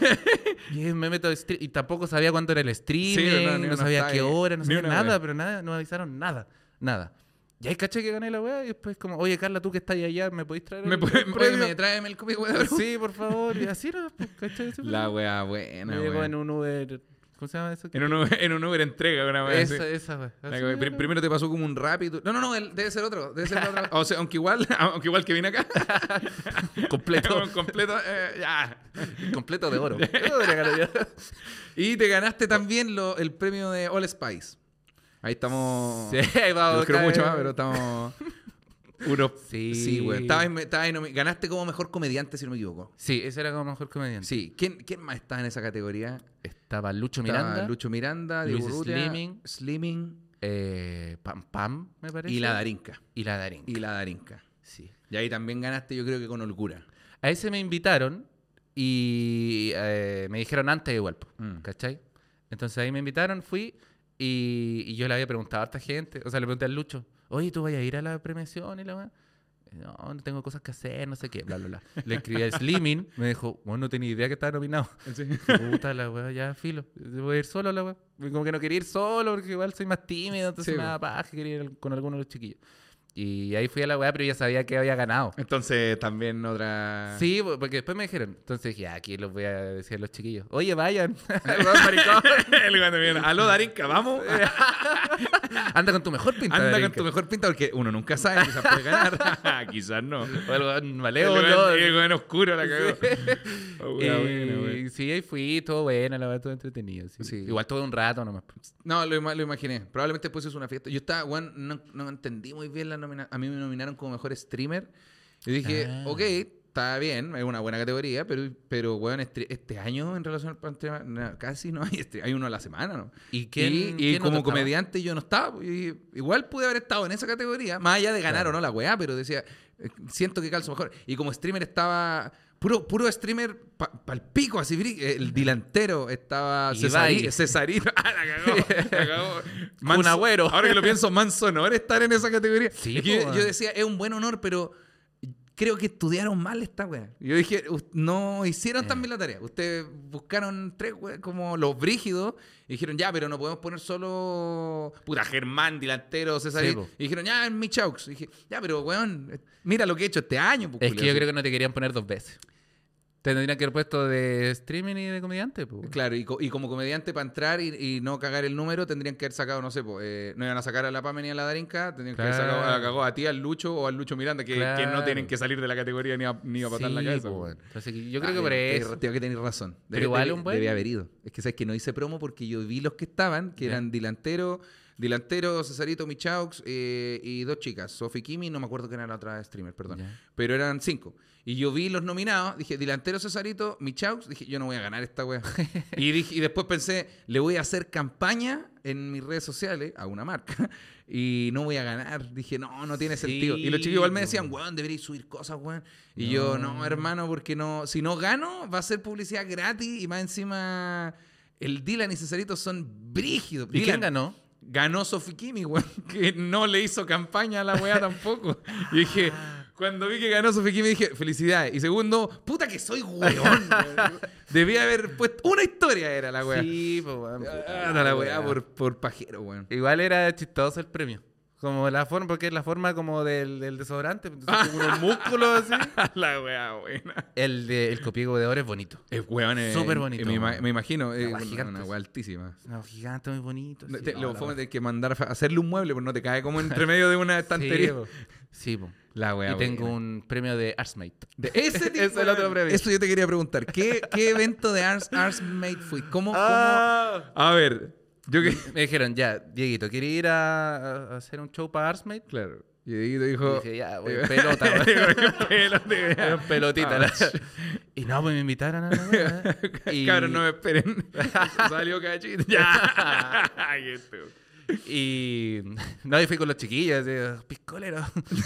Y me meto a stre- y tampoco sabía cuándo era el streaming, no, no, ni una sabía talla, qué hora, no ni sabía una nada, weá. pero nada, no me avisaron nada, nada. Y ahí caché que gané la weá y después como, oye, Carla, tú que estás allá, ¿me podéis traer ¿Me, el, puede- el oye, premio? me tráeme el Copihue de Oro? Sí, por favor. Y así era, pues, ¿cachai? Ese La premio. weá buena, Me llegó weón. en un Uber, ¿cómo se llama eso? En un Uber, en un Uber entrega una weá así. Esa, esa, weá. La Así que- era, pr- primero te pasó como un rápido. No, no, no, el- debe ser otro. Debe ser otro. O sea, aunque igual, aunque igual que vine acá. completo, Un completo. eh, ya. completo de oro. Yo debería ganar ya. Y te ganaste también lo- el premio de All Spice. Ahí estamos. Sí, ahí vamos. Los quiero cada mucho vez. más, pero estamos. Unos. Sí. Sí, güey. Estabas en- estabas en nomi- Ganaste como mejor comediante, si no me equivoco. Sí, ese era como mejor comediante. Sí. ¿Quién, quién más está en esa categoría? Estaba Lucho Estaba Miranda, Lucho Miranda, Diego Luis Urrutia, Slimming. Slimming eh, Pam Pam, me parece. y la Darinka. Y la Darín. Y la Darinka. Sí. Y ahí también ganaste, yo creo que con holgura. A ese me invitaron y eh, me dijeron antes igual, po, Mm. ¿cachai? Entonces ahí me invitaron, fui y, y yo le había preguntado a esta gente, o sea, le pregunté al Lucho, oye, ¿tú vas a ir a la premiación y la weá? No, no tengo cosas que hacer, no sé qué, bla, bla, bla. Le escribí a Slimming, me dijo, bueno, no tenía idea que estaba nominado. Puta la weá, ya, filo. Voy a ir solo a la weá. Y como que no quería ir solo porque igual soy más tímido, entonces Sí, me po. daba paja, quería ir con algunos de los chiquillos. Y ahí fui a la weá, pero ya sabía que había ganado. Entonces también otra. Sí, po- porque después me dijeron. Entonces dije, "Ah, aquí los voy a decir a los chiquillos. Oye, vayan. Weón, maricón. El cuando viene, aló Darinka, vamos. Anda con tu mejor pinta. Anda Darinka. con tu mejor pinta porque uno nunca sabe, quizás puede ganar. Quizás no. O el weón El maleo, ¿no? weón- el weón oscuro la cagó. Oh, Y weá, buena, weá. sí, ahí fui, todo bueno, la verdad, todo entretenido. Sí. Sí. Igual todo un rato nomás. No, lo, ima- lo imaginé. Probablemente después es una fiesta. Yo estaba, weón, no, no entendí muy bien la nominación. A mí me nominaron como mejor streamer. Y dije, Ah. ok, está bien, es una buena categoría, pero, pero weón, este, este año en relación al Panteón, no, casi no hay stream, hay uno a la semana, ¿no? ¿Y quién, y, y quién como otro comediante yo no estaba, y igual pude haber estado en esa categoría, más allá de ganar Claro. o no la weá, pero decía, eh, siento que calzo mejor. Y como streamer estaba... Puro, puro streamer pal pa pico, así, el delantero estaba Cesari, Cesarito. Ah, la cagó, la cagó. Manso, Un agüero. Ahora que lo pienso, manso honor estar en esa categoría. Sí, es que po, yo, man. yo decía, es un buen honor, pero creo que estudiaron mal esta wea. Yo dije, no hicieron tan Eh. bien la tarea. Ustedes buscaron tres weas como los brígidos y dijeron, ya, pero no podemos poner solo puta Germán, delantero, Cesarito. Sí, y dijeron, ya, en mi Chaux. Y dije, ya, pero weón, mira lo que he hecho este año. Pues, Es culiao. que yo creo que no te querían poner dos veces. Te tendrían que haber puesto de streaming y de comediante, pues. Claro, y, co y como comediante para entrar y, y no cagar el número tendrían que haber sacado, no sé, po, eh, no iban a sacar a la Pame ni a la Darinka, tendrían Claro. que haber sacado a, la cagó a ti, al Lucho o al Lucho Miranda, que, Claro. que no tienen que salir de la categoría ni a, ni a patar Sí, la cabeza. po, po. bueno. Entonces, yo creo Ah, que por tenés- eso. Tengo que tener razón. Pero igual un buen- Debía haber ido. Es que sabes que no hice promo porque yo vi los que estaban, que Ya. eran delantero, delantero, Cesarito, Michaux eh, y dos chicas, Sofi Kimi, no me acuerdo quién era la otra streamer, perdón. Ya. Pero eran cinco. Y yo vi los nominados, dije, delantero Cesarito, Michaux, dije, yo no voy a ganar esta wea. y, dije, y después pensé, le voy a hacer campaña en mis redes sociales a una marca y no voy a ganar. Dije, no, no tiene Sí, sentido. Y los chicos igual me po. decían, weón, deberíais subir cosas, weón. Y No. yo, no, hermano, porque no, si no gano, va a ser publicidad gratis y más encima el Dylan y Cesarito son brígidos. ¿Y Dylan quién ganó? Ganó Sofi Kimi, weón, que no le hizo campaña a la weá tampoco. Y dije, cuando vi que ganó Sofi Kimi, dije, felicidades. Y segundo, puta que soy weón. weón. Debía haber puesto una historia, era la weá. Sí, pues, weón. Ah, la weá por, por pajero, weón. Igual era chistoso el premio. Como la forma, porque es la forma como del, del desodorante. Entonces, como unos músculos así. La weá buena. El, de, el copiego de oro es bonito. Es weón, eh, Súper bonito, Me, ima- weón. me imagino, es Una weá una, gigante, una sí. weá altísima. No, gigante, muy bonito. No, sí, te- no, lo la fome weá. de que mandar a fa- hacerle un mueble, pero no te cae como entre medio de una estantería. Sí, po. Sí, po. La weá Y tengo buena. un premio de Artsmate. De ese tipo, Ese es el otro weón. premio. Eso yo te quería preguntar. ¿Qué, qué evento de Arts, Artsmate fue? ¿Cómo, Ah. cómo? A ver, yo que... Me dijeron, ya, Dieguito, ¿quieres ir a, a hacer un show para Artsmate? Claro. Y Dieguito Y dijo... dije, ya, voy en pelota, weón. Pelota, Voy en pelotita. Ah, la- Y no, pues me invitaron a la weá. Y- Cabros, no me esperen. Salió cachito. Ya. Ay, este, weón. Y no, y fui con los chiquillos, así, piscolero.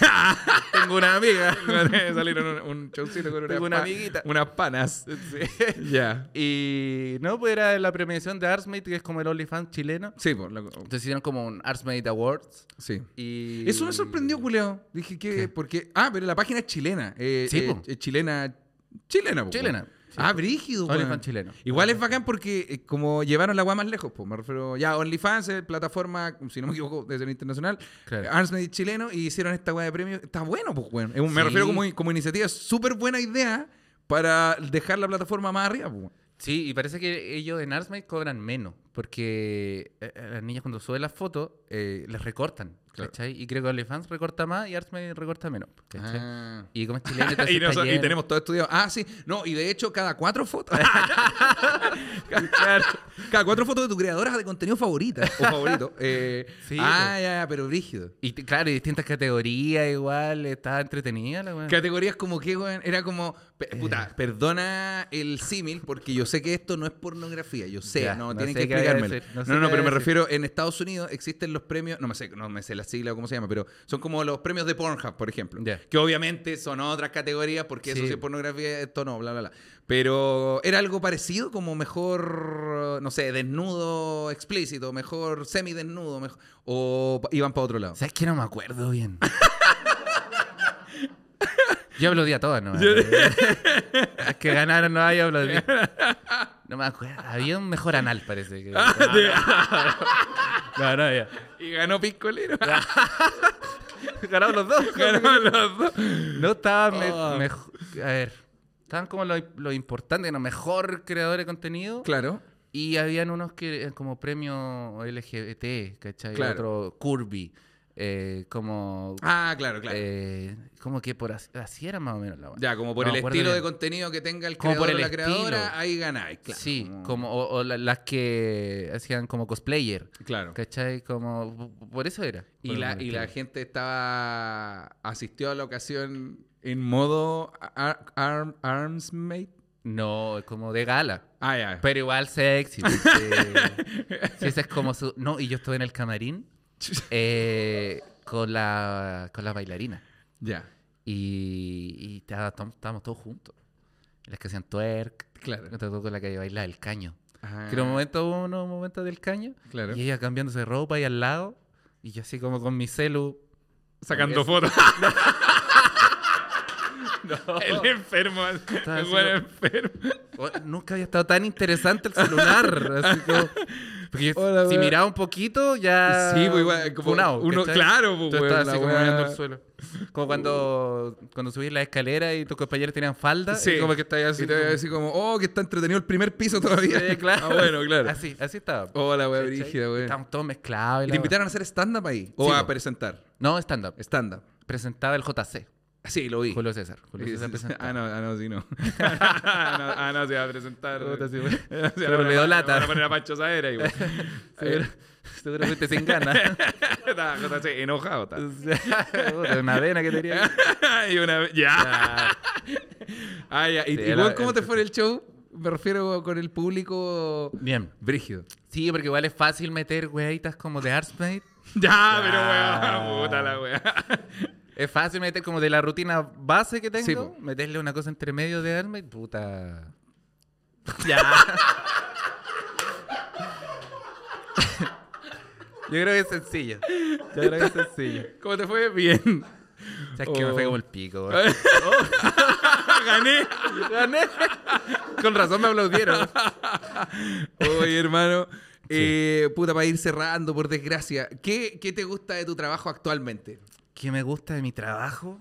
Tengo una amiga. Salieron un, un showcito con Tengo una, una amiguita. unas panas. Ya. Y no, pues era la premiación de Artsmate, que es como el OnlyFans chileno. Sí, pues. lo- Entonces hicieron como un Artsmate Awards. sí. Y... Eso me sorprendió, culiao. Dije que... ¿Qué? Porque... Ah, pero la página es chilena. Eh, Sí, eh, po. eh, chilena... Chilena, po, Chilena. weón. Sí. Ah, brígido, weón. OnlyFans chileno. Igual es bacán porque eh, como llevaron la weá más lejos, pues me refiero... Ya, OnlyFans es plataforma, si no me equivoco, de ser internacional. Claro. Artsmate chileno y hicieron esta weá de premios. Está bueno, pues, weón. Es un- Me Sí. refiero como, como iniciativa. Súper buena idea para dejar la plataforma más arriba, pues. Sí, y parece que ellos en Artsmate cobran menos, porque eh, a las niñas cuando suben las fotos eh, les recortan, Claro. ¿cachai? Y creo que OnlyFans recorta más y Artsmate recorta menos, ¿cachai? Ah. Y como es chileno, entonces y, no está son- y lleno. tenemos todo estudiado. Ah, sí. No, y de hecho, cada cuatro fotos. Claro. Cada cuatro fotos de tu creadora de contenido favorita o favorito. Eh, Sí, ah, pues. ya, ya, pero brígido. Y t- claro, y distintas categorías igual, estaba entretenida la weá. Categorías como que, weón, era como, pe- puta, perdona el símil porque yo sé que esto no es pornografía, yo sé, Ya, no, no tienen sé que qué vaya a explicármelo. decir, no No, sé no, qué no, vaya pero a me decir. refiero, en Estados Unidos existen los premios, no me sé, no me sé la sigla o cómo se llama, pero son como los premios de Pornhub, por ejemplo, Ya. que obviamente son otras categorías porque eso Sí. sí es pornografía, esto no, bla, bla, bla. Pero era algo parecido, como mejor, no sé, desnudo explícito, mejor semidesnudo, mejor, o pa- iban para otro lado. ¿Sabes que no me acuerdo bien? Yo aplaudí a todas, ¿no? Es que ganaron, no, yo aplaudí. No me acuerdo. Había un mejor anal, parece. Que... No, no, ya. Y ganó Piscolero. Ganaron los dos. Ganaron los dos. No estaban me- Oh. mej- A ver. Estaban como lo, lo importante, ¿no? Mejor creador de contenido. Claro. Y habían unos que eran como premio L G B T, ¿cachai? Claro. Otro Curvy. Eh, como... Ah, claro, claro. Eh, como que por así, así era más o menos la weá. Ya, como por No el me acuerdo estilo de bien. contenido que tenga el Como creador por o el la creadora, estilo. ahí ganáis, claro. Sí, como, o, o la- las que hacían como cosplayer. Claro. ¿Cachai? Como... Por eso era. Y por la, el y la estilo. gente estaba... asistió a la ocasión en modo ar- arm, armsmate. No, es como de gala. Ah, ya. Pero igual sexy. pues, eh, sí, esa es como su... No, y yo estuve en el camarín eh, con, la, con la bailarina. Ya, Y, y ta- tam- estábamos todos juntos. Y las que hacían twerk. claro. Me tocó con la que bailaba el caño. Ah, Que en un momento hubo unos momentos del caño. claro. Y ella cambiándose de ropa y al lado. Y yo así como con mi celu. Sacando Eso. fotos. No. El enfermo. Estaba El así buen como- enfermo. Oh, nunca había estado tan interesante el celular. Así como... Porque yo- Hola, si wea. miraba un poquito, ya. Sí, pues igual, como funao, uno, ¿cachai? claro, pues, Tú weón, estabas la así como wea- mirando el suelo. Como cuando, cuando subís la escalera y tus compañeros tenían falda. Sí. Y como que estabas así. Y te voy a como- decir como, oh, que está entretenido el primer piso todavía. Sí, claro. Ah, bueno, claro. Así, así estaba. Hola, wea ¿Cachai? brígida, wea. Estábamos todos mezclados. y ¿Y la te invitaron a hacer stand-up ahí? ¿O Sí, a po. presentar? wea. No, stand-up. Stand-up. Presentaba el J C. Sí, lo vi. Julio César. Julio Sí, César sí, sí. presentaba. Ah, no, ah, no, sí, no. ah, no. Ah, no, se va a presentar. Puta, sí, güey. Se va a Pero poner le dio a- lata. van a poner a Pancho Saera igual. Seguro- Seguramente sin ganas. Está, J C, enojado está. Puta, una vena que tenía. y una vez. Ya. Ah, ya. ¿Y, Sí, y la- vos cómo te el- fue en el show? Me refiero con el público Bien. brígido. Sí, porque igual es fácil meter weitas como de Artsmate. Ya, Ya. pero weón, puta la weá. Es fácil meter como de la rutina base que tengo. Sí, po. Meterle una cosa entre medio de Artsmate. Puta. Ya. Yo creo que es sencillo. Yo creo que es sencillo. ¿Cómo te fue? Bien. O sea, es que me Oh. fue como el pico. güey. Gané. Gané. Con razón me aplaudieron. Oye, hermano. Eh, puta, para ir cerrando, por desgracia. ¿Qué, ¿Qué te gusta de tu trabajo actualmente? ¿Qué me gusta de mi trabajo?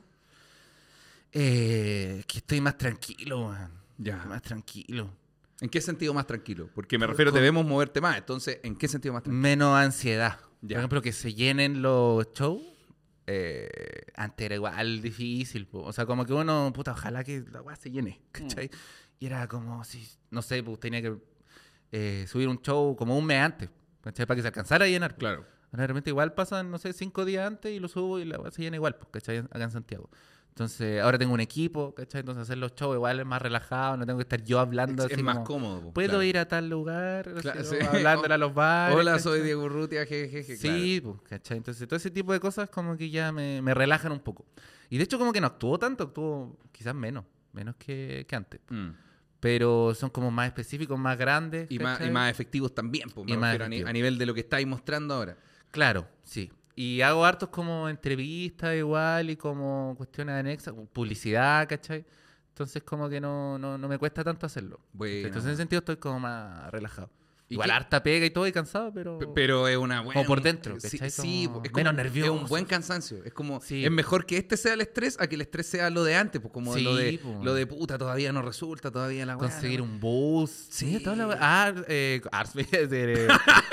Eh, que estoy más tranquilo, man. Ya. Más tranquilo. ¿En qué sentido más tranquilo? Porque me Con- refiero, con- debemos moverte más. Entonces, ¿en qué sentido más tranquilo? Menos ansiedad. Ya. Por ejemplo, que se llenen los shows. Eh, antes era igual difícil. po. O sea, como que uno, puta, ojalá que la weá se llene. ¿Cachai? Y era como si, no sé, pues tenía que eh, subir un show como un mes antes. ¿Cachai? Para que se alcanzara a llenar. Claro. Ahora, de repente igual pasan, no sé, cinco días antes y lo subo y la weá se llena igual, pues, ¿cachai? Acá en Santiago. Entonces, ahora tengo un equipo, ¿cachai? Entonces hacer los shows igual es más relajado, no tengo que estar yo hablando Es, así es más como, cómodo. po, ¿puedo claro. ir a tal lugar? Así, Claro, ¿no? sí. Hablándole a los bares. Hola, ¿cachai? soy Diego Urrutia, jejeje. Sí, pues, ¿cachai? Entonces, todo ese tipo de cosas como que ya me, me relajan un poco. Y de hecho, como que no actuó tanto, actuó quizás menos, menos que, que antes. claro. Mm. Pero son como más específicos, más grandes. Y, más, y ¿cachai? más efectivos también, po, me Y más refiero a, ni- efectivos. a nivel de lo que estáis mostrando ahora. Claro, sí. Y hago hartos como entrevistas igual y como cuestiones anexas, publicidad, ¿cachai? Entonces como que no, no, no me cuesta tanto hacerlo. Buena. Entonces en ese sentido estoy como más relajado. ¿Y Igual qué- harta pega y todo y cansado, pero... P- Pero es una buena... Como por dentro, Sí, ¿cachai? sí, Como es como- menos nervioso. Es un buen cansancio. Es como... Sí. Es mejor que este sea el estrés a que el estrés sea lo de antes. Pues como Sí, lo, de, po. lo de puta todavía no resulta, todavía la weá, Conseguir la- un bus. Sí. toda la wea- Ah, eh, Ars- eh,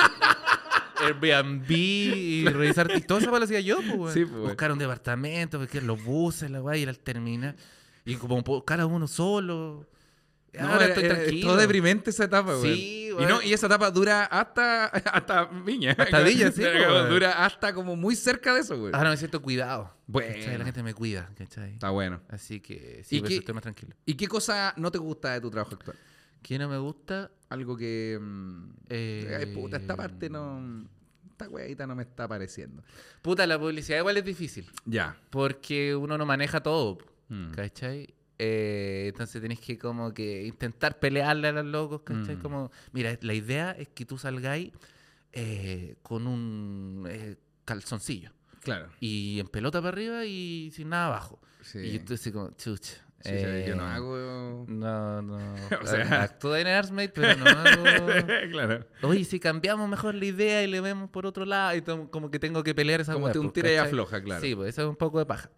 Airbnb y revisar... Y todo eso lo hacía yo, pues, weón. Sí, pues, weón. Buscar un departamento, buscar los buses, la weá, ir al terminal. Y como buscar a uno solo. No, Ahora era- estoy era- tranquilo. Es todo deprimente esa etapa, güey. Sí, y, güey. no, y esa etapa dura hasta, hasta Viña. Hasta Viña, sí, Dura- güey. Dura hasta como muy cerca de eso, güey. Ahora me siento cuidado. Bueno. ¿cachai? La gente me cuida, ¿cachai? Está bueno. Así que sí, ¿Y por qué- eso estoy más tranquilo. ¿Y qué cosa no te gusta de tu trabajo actual? ¿Qué no me gusta? Algo que... mm, Eh, ay, puta, esta parte no... Esta weadita no me está pareciendo. Puta, la publicidad igual es difícil. Ya. Porque uno no maneja todo, Mm. ¿cachai? Eh, entonces tenés que como que intentar pelearle a los locos, ¿cachai? Mm. Como, mira, la idea es que tú salgáis eh, con un eh, calzoncillo Claro. y en pelota para arriba y sin nada abajo. Sí. Y yo estoy como, chucha. Sí, sí, yo no eh, hago... No, no. O sea- Actúo en Arsmate, pero no hago. claro. Oye, si cambiamos mejor la idea y le vemos por otro lado, y to- como que tengo que pelear esa Como weá, te un pues, tira y ¿cachai? afloja, claro. Sí, pues eso es un poco de paja.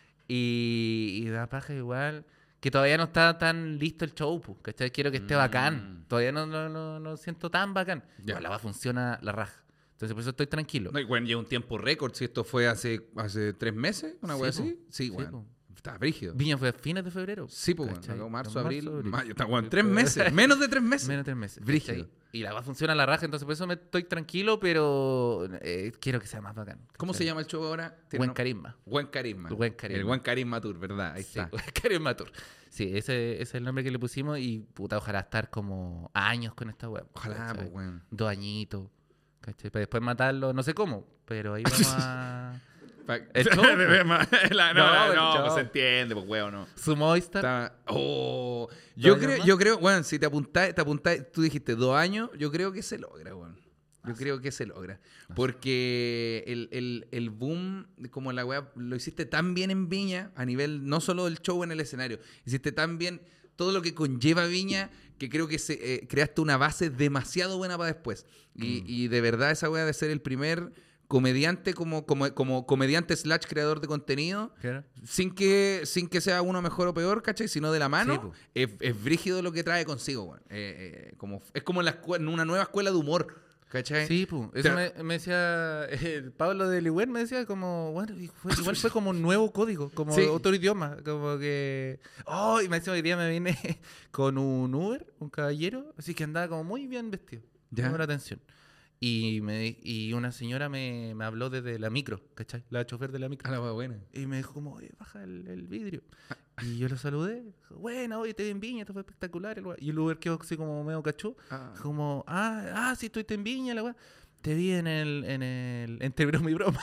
Y, y da paja igual. Que todavía no está tan listo el show, pues, ¿cachai? Quiero que esté Mm. bacán. Todavía no lo no, no siento tan bacán. Ya. Pero la va funciona la raja. Entonces por eso estoy tranquilo. No, y bueno, lleva un tiempo récord. Si esto fue hace, hace tres meses, una Sí, wea po. así. Sí, Sí, bueno. po. Está brígido. Viña fue a fines de febrero. Sí, pues, ¿cachai? bueno, marzo, En abril, abril. mayo. Está, bueno, tres meses. Menos de tres meses. Menos de tres meses. Brígido. ¿cachai? Y la va a funcionar a la raja, entonces por eso me estoy tranquilo, pero eh, quiero que sea más bacán. ¿Cómo ¿cachai? se llama el show ahora? Tiene Buen nom- carisma. Buen carisma. Buen carisma. El buen carisma tour, ¿verdad? Ahí Sí, está. Buen carisma tour. Sí, ese, ese es el nombre que le pusimos y puta, ojalá estar como años con esta web. Ojalá, pues, bueno. Dos añitos. ¿Cachai? Para después matarlo, no sé cómo, pero ahí vamos a... Pa- El show, La- No, no, el no, show. pues se entiende, pues, weón, no. Su Movistar. Está- Oh, yo ¿Dos años creo, más? yo creo, bueno, si te apuntás, te apuntás, tú dijiste dos años, yo creo que se logra, weón. Yo Ah, creo que se logra. Ah, Porque el, el, el boom, como la weá, lo hiciste tan bien en Viña, a nivel no solo del show en el escenario, hiciste tan bien todo lo que conlleva Viña, que creo que se, eh, creaste una base demasiado buena para después. Y, Mm. y de verdad esa weá de ser el primer comediante como, como, como comediante slash creador de contenido, ¿Qué era? sin que, sin que sea uno mejor o peor, ¿cachai? Sino de la Sí, mano, po. es, es brígido lo que trae consigo, weón. Eh, eh, como, es como en, la escue- en una nueva escuela de humor, ¿cachai? Sí, pues. Eso Te- me, me decía el Pablo de Ligüen, me decía como, bueno, y fue- igual fue como un nuevo código, como Sí. otro idioma, como que... Oh, y me decía hoy día me vine con un Uber, un caballero, así que andaba como muy bien vestido. Ya. Llamó la atención. Y, me, y una señora me, me habló desde la micro, ¿cachai? La chofer de la micro. Ah, la weá buena. Y me dijo como, oye, baja el, el vidrio. Y yo lo saludé. Dijo, bueno, oye, te vi en Viña, esto fue espectacular. el weá. Y el Uber quedó así como medio cachú. Ah. Como, ah, ah, sí, estuviste en Viña, la weá. Te vi en el, en el, entre broma y broma.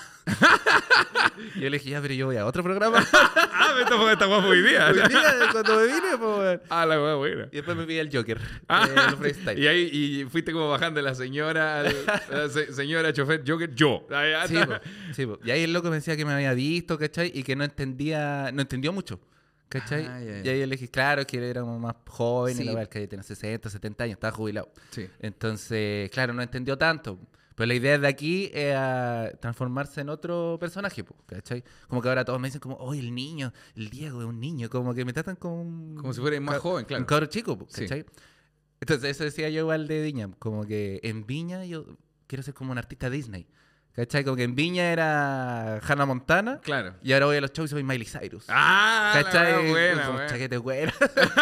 Y yo le dije, ya, pero yo voy a otro programa. Ah, esto fue esta guapo hoy día. Hoy día, cuando me vine, pues, weón. Ah, la weá buena. Y después me vi al Joker. Ah, eh, el freestyle. y ahí y fuiste como bajando la señora, al- la se- señora chofer Joker, yo. Ahí, ah, Sí, po, sí, po. Y ahí el loco me decía que me había visto, ¿cachai? Y que no entendía, no entendió mucho, ¿cachai? Ah, ya, ya. Y ahí yo le dije, claro, es que él era como más joven, Sí. y la verdad que tenía sesenta, setenta años, estaba jubilado. Sí. Entonces, claro, no entendió tanto. Pero la idea de aquí era transformarse en otro personaje, po, ¿cachai? Como que ahora todos me dicen como, oye, el niño, el Diego es un niño, como que me tratan como un... Como si fuera más ca- joven, claro. Un cabro chico, po, Sí. ¿cachai? Entonces eso decía yo igual de Viña, como que en Viña yo quiero ser como un artista Disney, ¿cachai? Como que en Viña era Hannah Montana Claro. y ahora voy a los shows y soy Miley Cyrus. Ah, la ¿Cachai? weá buena, Con weá. chaqueta de güera,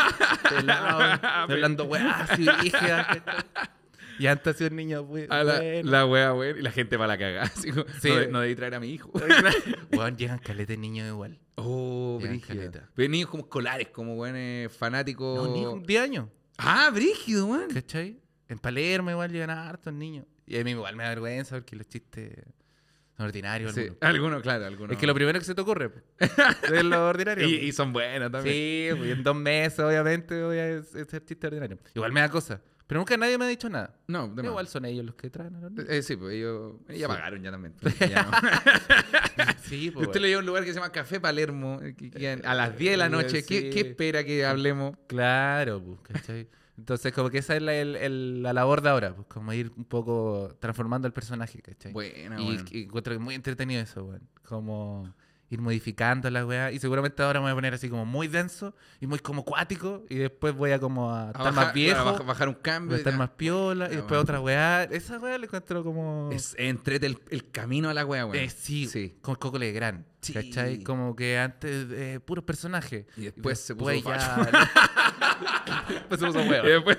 pelado, hablando weá, así rígida, ¿cachai? Y antes hacía un niño muy Ah, la, bueno. la wea buena. Y la gente va a la cagada. Así como, Sí. no, de- no debí traer a mi hijo. Weón, llegan caletes niños igual. Oh, Llegan brígido. caleta. Pero niños como escolares, como buenos fanáticos. No, niños, diez años, Ah, brígido, weón. ¿cachai? En Palermo igual llegan hartos niños. Y a mí igual me da vergüenza porque los chistes son ordinarios. Sí, algunos. algunos, claro, algunos. Es que lo primero que se te ocurre po, es lo ordinario. y, po. y son buenos también. Sí, pues, y en dos meses obviamente voy a hacer chiste ordinario. Igual me da cosa. Pero nunca nadie me ha dicho nada. No, de más. Igual son ellos los que traen a los niños. Eh, sí, pues ellos ya Sí. pagaron ya también. Ya no. Sí, pues. Usted le lleva a un lugar que se llama Café Palermo eh, que queda a las diez de la noche. ¿Qué, Sí. qué espera que hablemos? Claro, pues, ¿cachai? Entonces, como que esa es la, el- el- la labor de ahora, pues, como ir un poco transformando el personaje, ¿cachai? Buena, y, weón. y encuentro que es muy entretenido eso, weón. Como ir modificando la weá. Y seguramente ahora me voy a poner así como muy denso y muy como cuático. Y después voy a como a A estar bajar- más viejo. claro, baja- bajar un Voy cambio. a estar ya. más piola. Y Ya, después bueno. otra weá. Esa weá le encuentro como... Es entrete el, el camino a la wea, weón. Eh, sí, sí. como el Coco Legrand, Sí. ¿cachai? Como que antes eh, puros personajes. Y después se puso ya... después se puso Y huevo. después...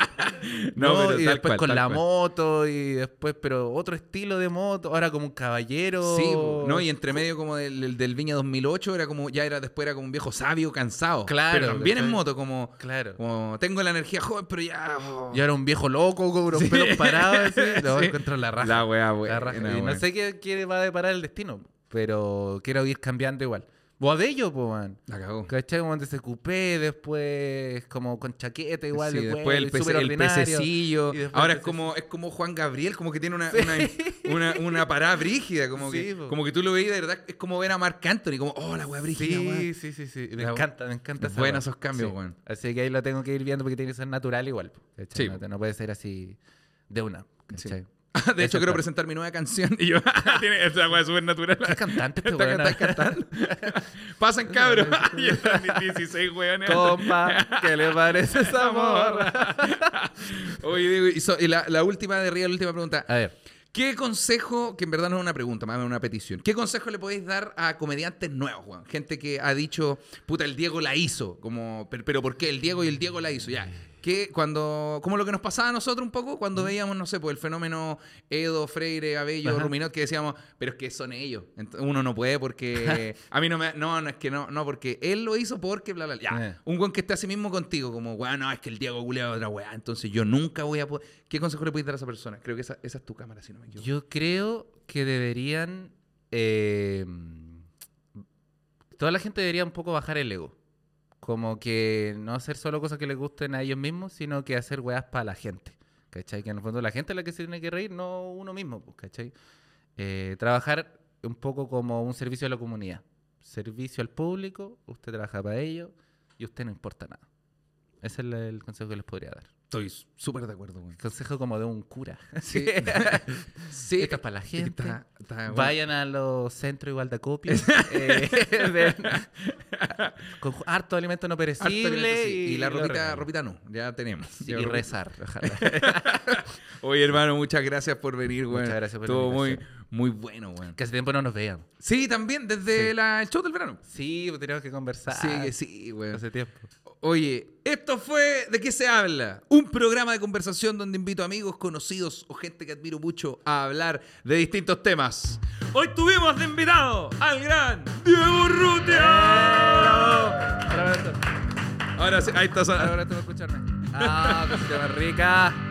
No, pero y tal después cual, con tal la cual. moto y después, pero otro estilo de moto, ahora como un caballero. Sí, po, ¿no? Y entre medio como del, del- del Viña dos mil ocho era como, ya era después era como un viejo sabio, cansado. Claro, Pero también en ¿cachai? moto, como, Claro. como tengo la energía joven, pero ya... oh. Y ahora un viejo loco con unos Sí. pelos parados. Así. No, Sí. encuentro la raja. La wea, La buena, raja. Y no weón. sé qué, qué va a deparar el destino, pero quiero ir cambiando igual. Boadello, pues, man. La cagó. ¿Cachai? Como antes se cupé, después como con chaqueta igual. Sí, de después cuero, el, y pece- súper el ordinario. pececillo. Y después Ahora el es como, es como Juan Gabriel, como que tiene una, Sí. una, una, una parada brígida. Como, Sí, que, po. como que tú lo veis de verdad. Es como ver a Marc Anthony, como, oh, la wea brígida, Sí, wea. sí, sí, sí. Me La- encanta, me encanta. esa Buenos weá. esos cambios, Sí. weón. Así que ahí lo tengo que ir viendo porque tiene que ser natural igual. ¿Cachai? Sí. No, no puede ser así de una. ¿cachai? Ah, de hecho, Eso quiero claro. presentar mi nueva canción. Y yo, tiene esa wea súper natural. ¿Qué cantante este Está- weón? está cantando. Pasan cabros. Y están dieciséis weones. Compa, ¿qué le parece esa morra? Oye, Diego, y, so- y la, la última de arriba, la última pregunta. A ver, ¿Qué consejo, que en verdad no es una pregunta, más es una petición, qué consejo le podéis dar a comediantes nuevos, weón? Gente que ha dicho, puta, el Diego la hizo, como, pero, pero ¿por qué el Diego y el Diego la hizo? Ya, que cuando, como lo que nos pasaba a nosotros un poco cuando veíamos, no sé, pues el fenómeno Edo, Freire, Abello, Ajá. Ruminot, que decíamos, pero es que son ellos. Ent- Uno no puede porque, a mí no me, no, no, es que no, no, porque él lo hizo porque bla, bla, bla. Ya, Eh. un weón que esté así mismo contigo, como, weón, no, es que el Diego culeado es otra weá, entonces yo nunca voy a poder. ¿Qué consejo le puedes dar a esa persona? Creo que esa, esa es tu cámara, si no me equivoco. Yo creo que deberían... eh, toda la gente debería un poco bajar el ego. Como que no hacer solo cosas que les gusten a ellos mismos, sino que hacer weas para la gente. ¿Cachai? Que en el fondo la gente es la que se tiene que reír, no uno mismo. Pues, ¿cachai? Eh, trabajar un poco como un servicio a la comunidad. Servicio al público, usted trabaja para ello y usted no importa nada. Ese es el, el consejo que les podría dar. Estoy súper de acuerdo, weón. Consejo como de un cura. Sí. Sí. Esto es para la gente. Está- está bueno. Vayan a los centros igual de acopio. eh, ven, con harto alimento no Harto perecible. alimento, sí. y, Y la lo ropita, regalan. ropita no, ya tenemos. Sí, Ya y ropita. rezar. Ojalá. Oye, hermano, muchas gracias por venir, weón. Muchas gracias por la Estuvo muy, invitación. muy bueno, weón. Que hace tiempo no nos veíamos. Sí, también, desde Sí. la, el show del verano. Sí, pues teníamos que conversar. Sí, que sí, weón. Hace tiempo. Oye, esto fue ¿De qué se habla? Un programa de conversación donde invito a amigos, conocidos o gente que admiro mucho a hablar de distintos temas. Hoy tuvimos de invitado al gran Diego Urrutia. Ahora Ahora sí, ahí está sonando. ahora tú vas a escucharme. Ah, cosita más rica.